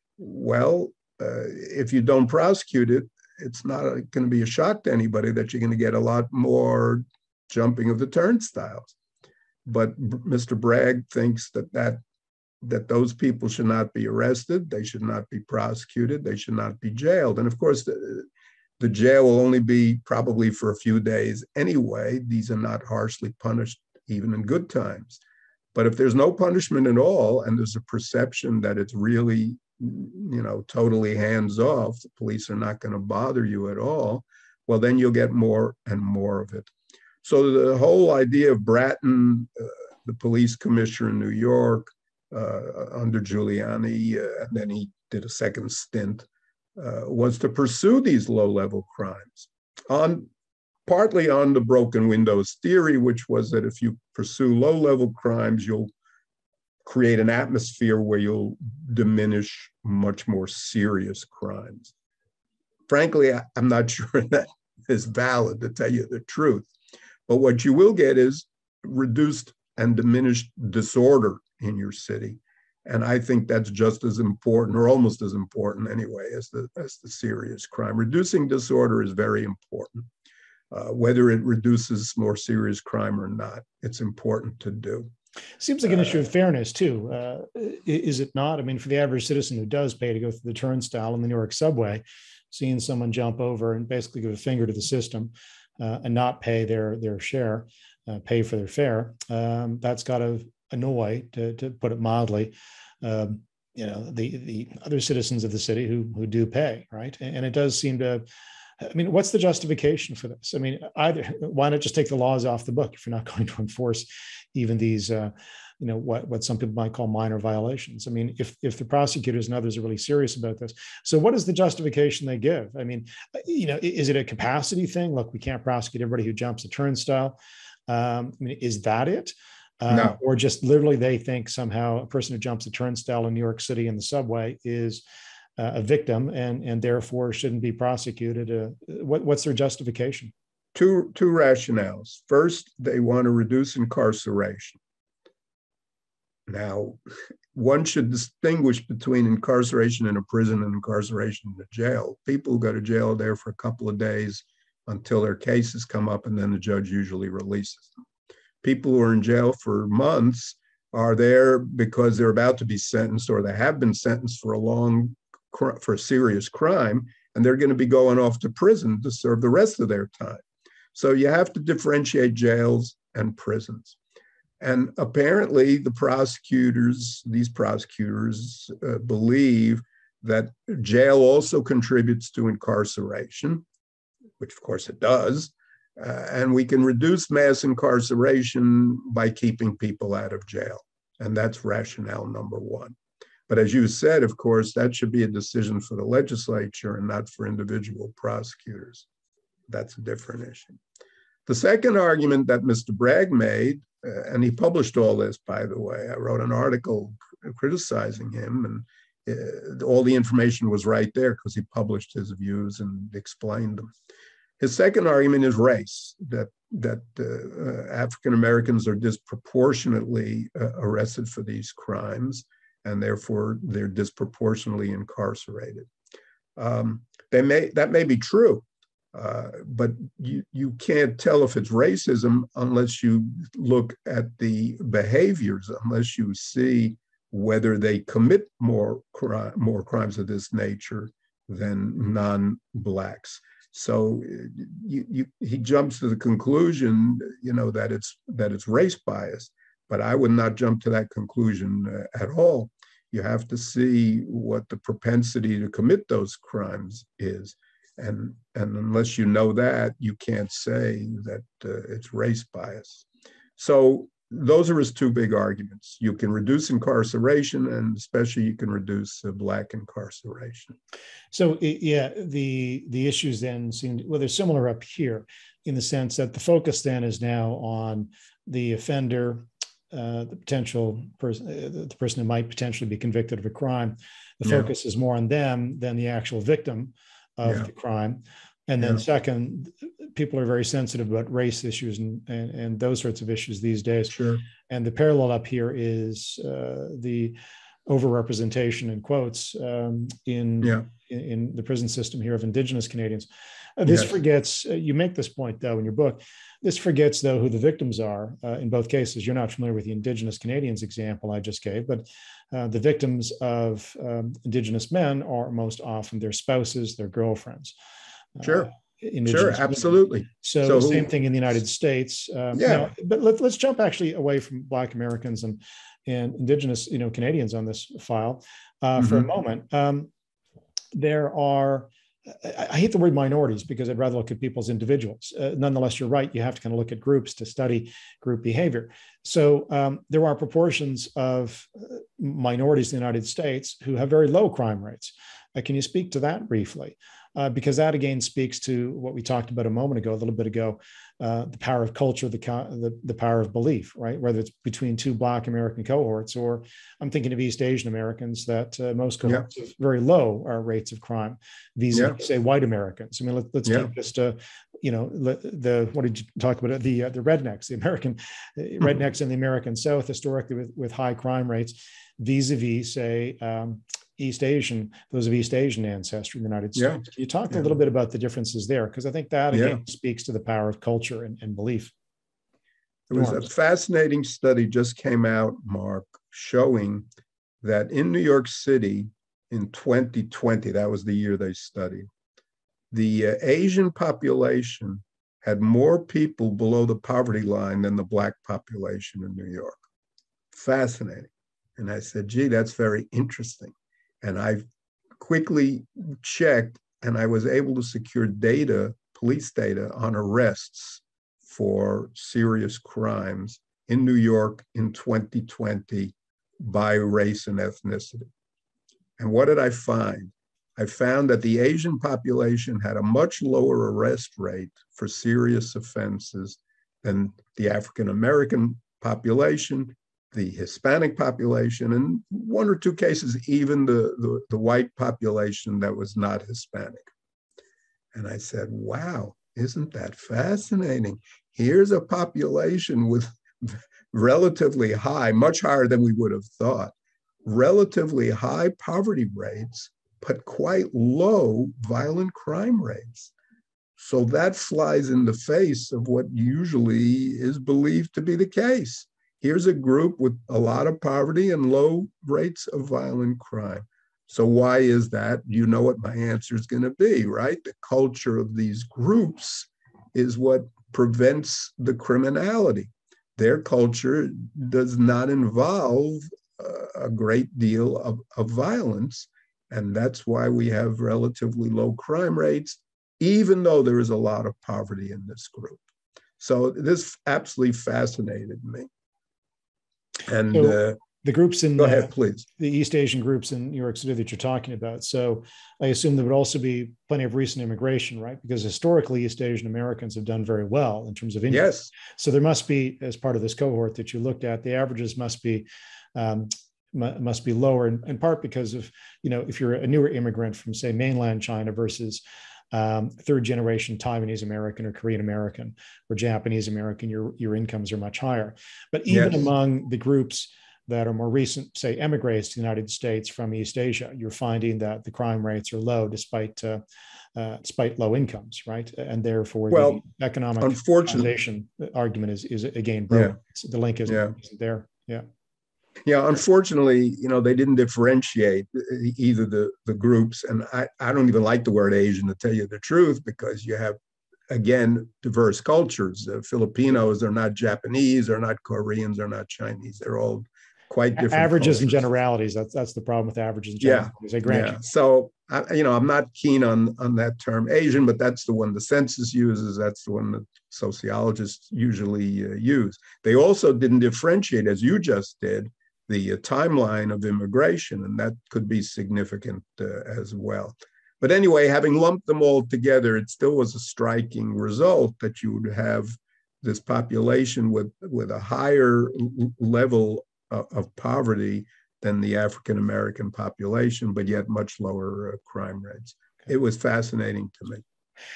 well, uh, if you don't prosecute it, it's not going to be a shock to anybody that you're going to get a lot more jumping of the turnstiles. But Mister Bragg thinks that, that, that those people should not be arrested, they should not be prosecuted, they should not be jailed. And of course, the, The jail will only be probably for a few days anyway. These are not harshly punished, even in good times. But if there's no punishment at all, and there's a perception that it's really, you know, totally hands off, the police are not going to bother you at all, well, then you'll get more and more of it. So the whole idea of Bratton uh, the police commissioner in New York uh, under Giuliani, uh, and then he did a second stint, uh, was to pursue these low-level crimes on partly on the broken windows theory, which was that if you pursue low-level crimes, you'll create an atmosphere where you'll diminish much more serious crimes. Frankly, I, I'm not sure that is valid, to tell you the truth. But what you will get is reduced and diminished disorder in your city. And I think that's just as important, or almost as important anyway, as the, as the serious crime. Reducing disorder is very important. Uh, whether it reduces more serious crime or not, it's important to do. Seems like an uh, issue of fairness, too. Uh, is it not? I mean, for the average citizen who does pay to go through the turnstile in the New York subway, seeing someone jump over and basically give a finger to the system uh, and not pay their, their share, uh, pay for their fare, um, that's got to annoy, to, to put it mildly, um, you know, the, the other citizens of the city who, who do pay, right? And, and it does seem to, I mean, what's the justification for this? I mean, either why not just take the laws off the book if you're not going to enforce even these, uh, you know, what, what some people might call minor violations? I mean, if if the prosecutors and others are really serious about this, so what is the justification they give? I mean, you know, is it a capacity thing? Look, we can't prosecute everybody who jumps a turnstile. Um, I mean, is that it? Um, no. Or just literally they think somehow a person who jumps a turnstile in New York City in the subway is Uh, a victim and and therefore shouldn't be prosecuted? Uh, what, what's their justification? Two, two rationales. First, they want to reduce incarceration. Now, one should distinguish between incarceration in a prison and incarceration in a jail. People who go to jail are there for a couple of days until their cases come up, and then the judge usually releases them. People who are in jail for months are there because they're about to be sentenced, or they have been sentenced for a long for a serious crime, and they're going to be going off to prison to serve the rest of their time. So you have to differentiate jails and prisons. And apparently the prosecutors, these prosecutors uh, believe that jail also contributes to incarceration, which of course it does. Uh, and we can reduce mass incarceration by keeping people out of jail. And that's rationale number one. But as you said, of course, that should be a decision for the legislature and not for individual prosecutors. That's a different issue. The second argument that Mister Bragg made, uh, and he published all this, by the way, I wrote an article criticizing him, and uh, all the information was right there because he published his views and explained them. His second argument is race, that, that uh, uh, African Americans are disproportionately uh, arrested for these crimes, and therefore they're disproportionately incarcerated. Um, they may, that may be true, uh, but you, you can't tell if it's racism unless you look at the behaviors, unless you see whether they commit more, cri- more crimes of this nature than non-Blacks. So you, you, he jumps to the conclusion, you know, that it's, that it's race bias, but I would not jump to that conclusion uh, at all. You have to see what the propensity to commit those crimes is. And, and unless you know that, you can't say that uh, it's race bias. So those are his two big arguments. You can reduce incarceration, and especially you can reduce uh, Black incarceration. So yeah, the, the issues then seem, well, they're similar up here in the sense that the focus then is now on the offender, Uh, the potential person, uh, the person who might potentially be convicted of a crime. The Yeah. focus is more on them than the actual victim of Yeah. the crime. And then Yeah. second, people are very sensitive about race issues and, and, and those sorts of issues these days. Sure. And the parallel up here is uh, the overrepresentation in quotes um, in, Yeah. in, in the prison system here of Indigenous Canadians. Uh, this Yes. forgets, uh, you make this point though in your book, this forgets though who the victims are uh, in both cases. You're not familiar with the Indigenous Canadians example I just gave, but uh, the victims of um, Indigenous men are most often their spouses, their girlfriends. Sure. Uh, Sure, absolutely. So, So same who, thing in the United States. Um, Yeah. now, but let, let's jump actually away from Black Americans and, and Indigenous, you know, Canadians on this file uh, for a Mhm. moment. Um, there are I, I hate the word minorities because I'd rather look at people as individuals. Uh, nonetheless, you're right. You have to kind of look at groups to study group behavior. So um, there are proportions of minorities in the United States who have very low crime rates. Uh, can you speak to that briefly? Uh, because that again speaks to what we talked about a moment ago, a little bit ago, uh, the power of culture, the, the the power of belief, right? Whether it's between two Black American cohorts, or I'm thinking of East Asian Americans, that uh, most cohorts yeah. have very low uh, rates of crime, vis-a-vis, yeah. say, white Americans. I mean, let, let's yeah. take just, uh, you know, the, what did you talk about? The uh, the rednecks, the American mm-hmm. rednecks in the American South, historically with, with high crime rates, vis-a-vis, say, um, East Asian, those of East Asian ancestry in the United States. Yeah. Can you talk yeah. a little bit about the differences there? Because I think that again yeah. speaks to the power of culture and, and belief. There was a fascinating study just came out, Mark, showing that in New York City in twenty twenty, that was the year they studied, the uh, Asian population had more people below the poverty line than the Black population in New York. Fascinating. And I said, gee, that's very interesting. And I quickly checked, and I was able to secure data, police data, on arrests for serious crimes in New York in twenty twenty by race and ethnicity. And what did I find? I found that the Asian population had a much lower arrest rate for serious offenses than the African American population, the Hispanic population, and one or two cases, even the, the, the white population that was not Hispanic. And I said, wow, isn't that fascinating? Here's a population with relatively high, much higher than we would have thought, relatively high poverty rates, but quite low violent crime rates. So that flies in the face of what usually is believed to be the case. Here's a group with a lot of poverty and low rates of violent crime. So why is that? You know what my answer is going to be, right? The culture of these groups is what prevents the criminality. Their culture does not involve a great deal of, of violence. And that's why we have relatively low crime rates, even though there is a lot of poverty in this group. So this absolutely fascinated me. And so uh, the groups in go ahead, uh, please. The East Asian groups in New York City that you're talking about. So I assume there would also be plenty of recent immigration, right? Because historically, East Asian Americans have done very well in terms of income. Yes. So there must be, as part of this cohort that you looked at, the averages must be um, must be lower, in, in part because of, you know, if you're a newer immigrant from, say, mainland China versus Um, third generation Taiwanese American or Korean American or Japanese American, your, your incomes are much higher. But even yes. among the groups that are more recent, say, emigres to the United States from East Asia, you're finding that the crime rates are low despite uh, uh, despite low incomes, right? And therefore, well, the economic unfortunately, argument is, is again broken. Yeah. The link isn't, yeah. isn't there. Yeah. Yeah, unfortunately, you know, they didn't differentiate either the, the groups. And I, I don't even like the word Asian, to tell you the truth, because you have, again, diverse cultures. Uh, Filipinos are not Japanese, they're not Koreans, they're not Chinese. They're all quite different. Averages cultures. And generalities. That's that's the problem with averages and generalities. Yeah, I grant yeah. you. So, I, you know, I'm not keen on, on that term Asian, but that's the one the census uses. That's the one that sociologists usually uh, use. They also didn't differentiate, as you just did, the uh, timeline of immigration, and that could be significant uh, as well. But anyway, having lumped them all together, it still was a striking result that you would have this population with, with a higher level of, of poverty than the African American population, but yet much lower uh, crime rates. Okay. It was fascinating to me.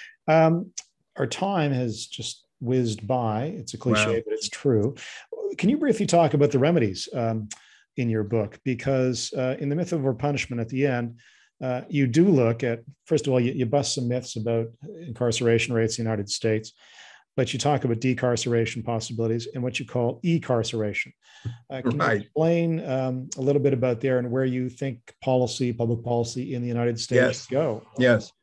Um, our time has just whizzed by. It's a cliche, wow. but it's true. Can you briefly talk about the remedies um, in your book? Because uh, in The Myth of Over-Punishment, at the end, uh, you do look at, first of all, you, you bust some myths about incarceration rates in the United States, but you talk about decarceration possibilities and what you call e-carceration. Uh, can right. you explain um, a little bit about there and where you think policy, public policy in the United States yes. should go? Yes.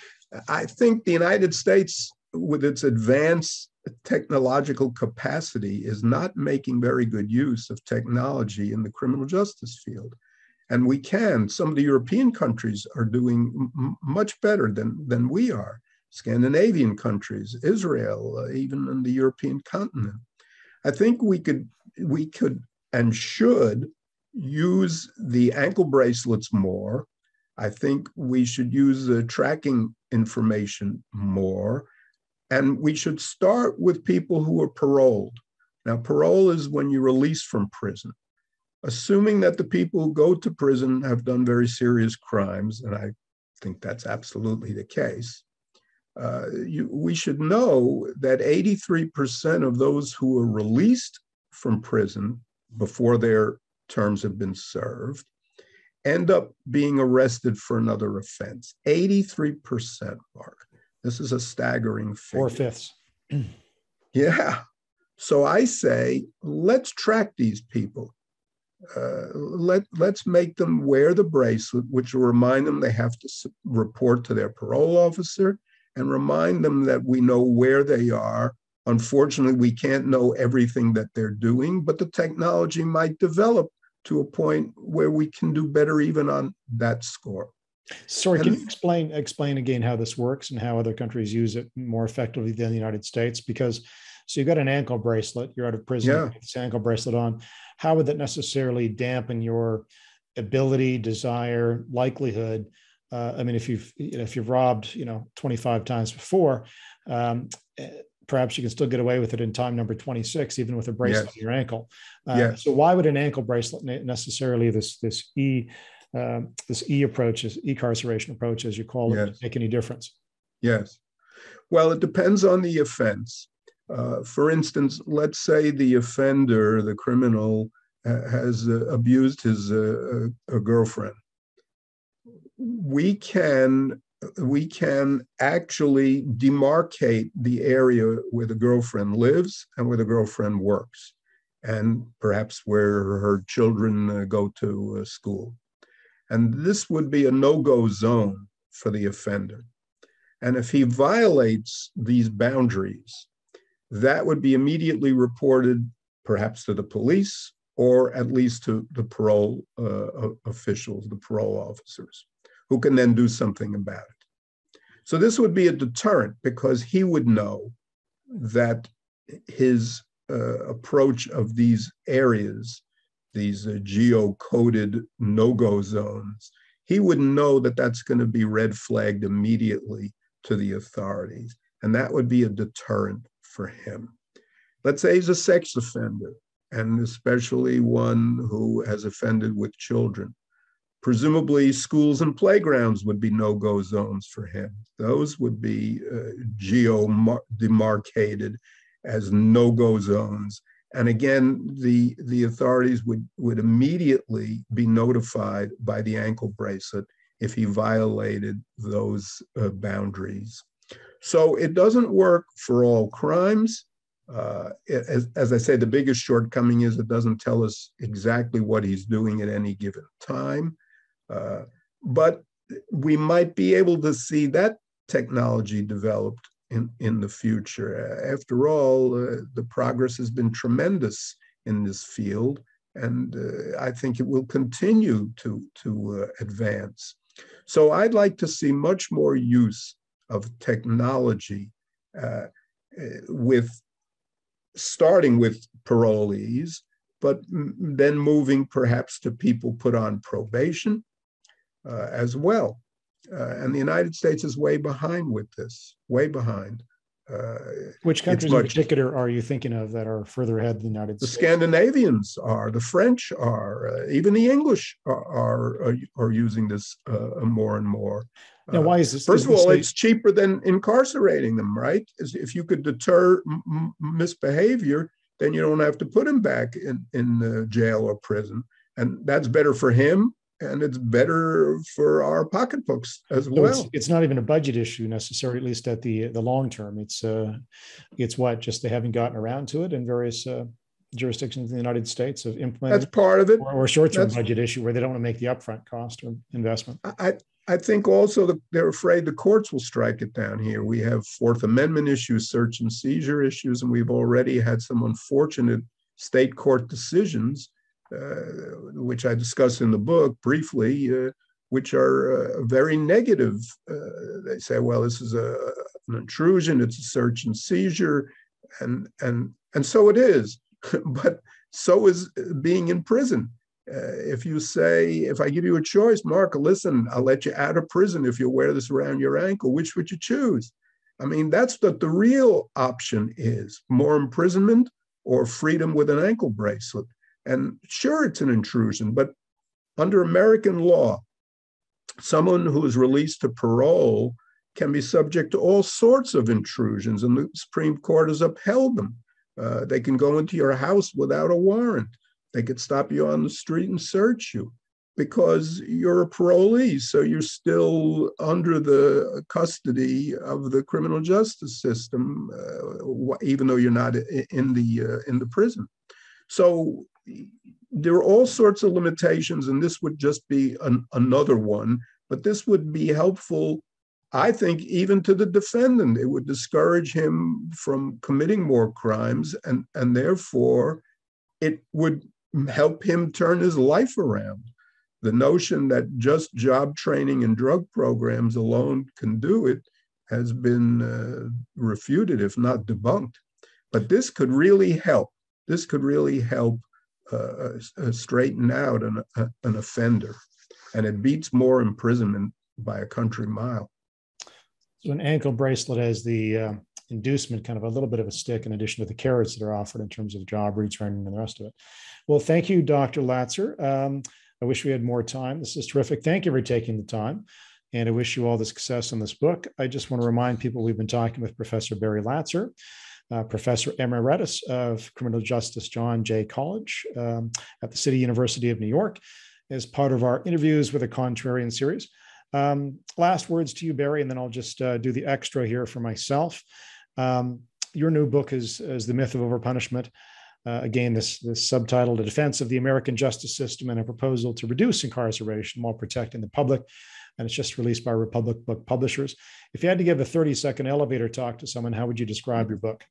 I think the United States, with its advanced technological capacity, is not making very good use of technology in the criminal justice field. And we can. Some of the European countries are doing m- much better than, than we are. Scandinavian countries, Israel, uh, even in the European continent. I think we could, we could and should use the ankle bracelets more. I think we should use the tracking information more. And we should start with people who are paroled. Now, parole is when you're released from prison. Assuming that the people who go to prison have done very serious crimes, and I think that's absolutely the case, uh, you, we should know that eighty-three percent of those who are released from prison before their terms have been served end up being arrested for another offense. eighty-three percent, Mark. This is a staggering figure. Four-fifths. Yeah. So I say, let's track these people. Uh, let, let's make them wear the bracelet, which will remind them they have to report to their parole officer and remind them that we know where they are. Unfortunately, we can't know everything that they're doing, but the technology might develop to a point where we can do better even on that score. Sorry, and, can you explain explain again how this works and how other countries use it more effectively than the United States? Because so you've got an ankle bracelet, you're out of prison, yeah. you put this ankle bracelet on. How would that necessarily dampen your ability, desire, likelihood? Uh, I mean, if you've you know, if you've robbed, you know, twenty-five times before, um, perhaps you can still get away with it in time number twenty-six, even with a bracelet yes. on your ankle. Uh, yes. So why would an ankle bracelet necessarily this this e um, this e approach, this e-carceration approach, as you call it, yes. make any difference? Yes. Well, it depends on the offense. Uh, for instance, let's say the offender, the criminal, uh, has uh, abused his uh, a girlfriend. We can we can actually demarcate the area where the girlfriend lives and where the girlfriend works, and perhaps where her children uh, go to uh, school. And this would be a no-go zone for the offender. And if he violates these boundaries, that would be immediately reported perhaps to the police or at least to the parole uh, officials, the parole officers, who can then do something about it. So this would be a deterrent because he would know that his uh, approach of these areas, these uh, geo-coded no-go zones, he would know that that's going to be red flagged immediately to the authorities. And that would be a deterrent for him. Let's say he's a sex offender, and especially one who has offended with children. Presumably, schools and playgrounds would be no-go zones for him. Those would be uh, geo-demarcated as no-go zones. And again, the, the authorities would, would immediately be notified by the ankle bracelet if he violated those uh, boundaries. So it doesn't work for all crimes. Uh, as, as I say, the biggest shortcoming is it doesn't tell us exactly what he's doing at any given time. Uh, but we might be able to see that technology developed in, in the future. After all, uh, the progress has been tremendous in this field, and uh, I think it will continue to, to uh, advance. So I'd like to see much more use of technology uh, with starting with parolees, but then moving perhaps to people put on probation uh, as well. Uh, and the United States is way behind with this, way behind. Uh, Which countries much, in particular are you thinking of that are further ahead than the United the States? The Scandinavians are, the French are, uh, even the English are, are, are, are using this uh, more and more. Now, why is this? First is of all, this it's cheaper than incarcerating them, right? If you could deter m- misbehavior, then you don't have to put him back in, in uh, jail or prison. And that's better for him, and it's better for our pocketbooks as so well. It's, it's not even a budget issue necessarily, at least at the the long term. It's uh, it's what, just they haven't gotten around to it in various uh, jurisdictions in the United States have implemented. That's part of it. Or, or short-term that's, budget issue where they don't want to make the upfront cost or investment. I, I think also that they're afraid the courts will strike it down here. We have Fourth Amendment issues, search and seizure issues, and we've already had some unfortunate state court decisions uh, which I discuss in the book briefly, uh, which are uh, very negative. Uh, they say, well, this is a, an intrusion, it's a search and seizure, and, and, and so it is. But so is being in prison. Uh, if you say, if I give you a choice, Mark, listen, I'll let you out of prison if you wear this around your ankle, which would you choose? I mean, that's what the real option is: more imprisonment or freedom with an ankle bracelet. And sure, it's an intrusion, but under American law, someone who is released to parole can be subject to all sorts of intrusions, and the Supreme Court has upheld them. Uh, they can go into your house without a warrant. They could stop you on the street and search you because you're a parolee, so you're still under the custody of the criminal justice system, uh, even though you're not in the uh, in the prison. So there are all sorts of limitations, and this would just be an, another one. But this would be helpful, I think, even to the defendant. It would discourage him from committing more crimes, and, and therefore it would help him turn his life around. The notion that just job training and drug programs alone can do it has been uh, refuted, if not debunked. But this could really help. This could really help uh, uh, straighten out an, uh, an offender. And it beats more imprisonment by a country mile. So an ankle bracelet has the uh, inducement, kind of a little bit of a stick, in addition to the carrots that are offered in terms of job retraining and the rest of it. Well, thank you, Doctor Latzer. Um, I wish we had more time. This is terrific. Thank you for taking the time. And I wish you all the success in this book. I just want to remind people we've been talking with Professor Barry Latzer, uh, Professor Emeritus of Criminal Justice, John Jay College um, at the City University of New York, as part of our Interviews with a Contrarian series. Um, last words to you, Barry, and then I'll just uh, do the extra here for myself. Um, your new book is, is The Myth of Overpunishment. Uh, again, this, this subtitle, The Defense of the American Justice System and a Proposal to Reduce Incarceration While Protecting the Public. And it's just released by Republic Book Publishers. If you had to give a thirty second elevator talk to someone, how would you describe your book?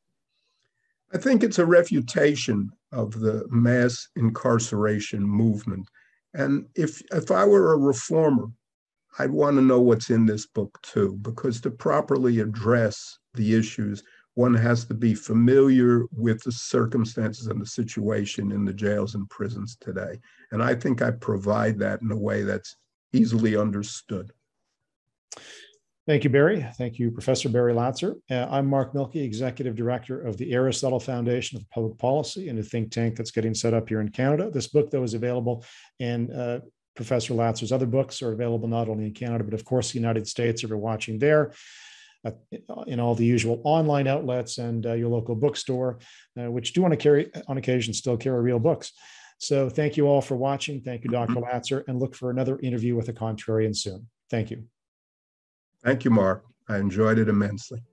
I think it's a refutation of the mass incarceration movement. And if, if I were a reformer, I'd want to know what's in this book too, because to properly address the issues, one has to be familiar with the circumstances and the situation in the jails and prisons today. And I think I provide that in a way that's easily understood. Thank you, Barry. Thank you, Professor Barry Latzer. Uh, I'm Mark Milke, Executive Director of the Aristotle Foundation of Public Policy, and a think tank that's getting set up here in Canada. This book, though, is available in uh, Professor Latzer's other books are available not only in Canada, but of course, the United States, if you're watching there, uh, in all the usual online outlets and uh, your local bookstore, uh, which do want to carry, on occasion, still carry real books. So thank you all for watching. Thank you, Doctor Latzer, and look for another Interview with a Contrarian soon. Thank you. Thank you, Mark. I enjoyed it immensely.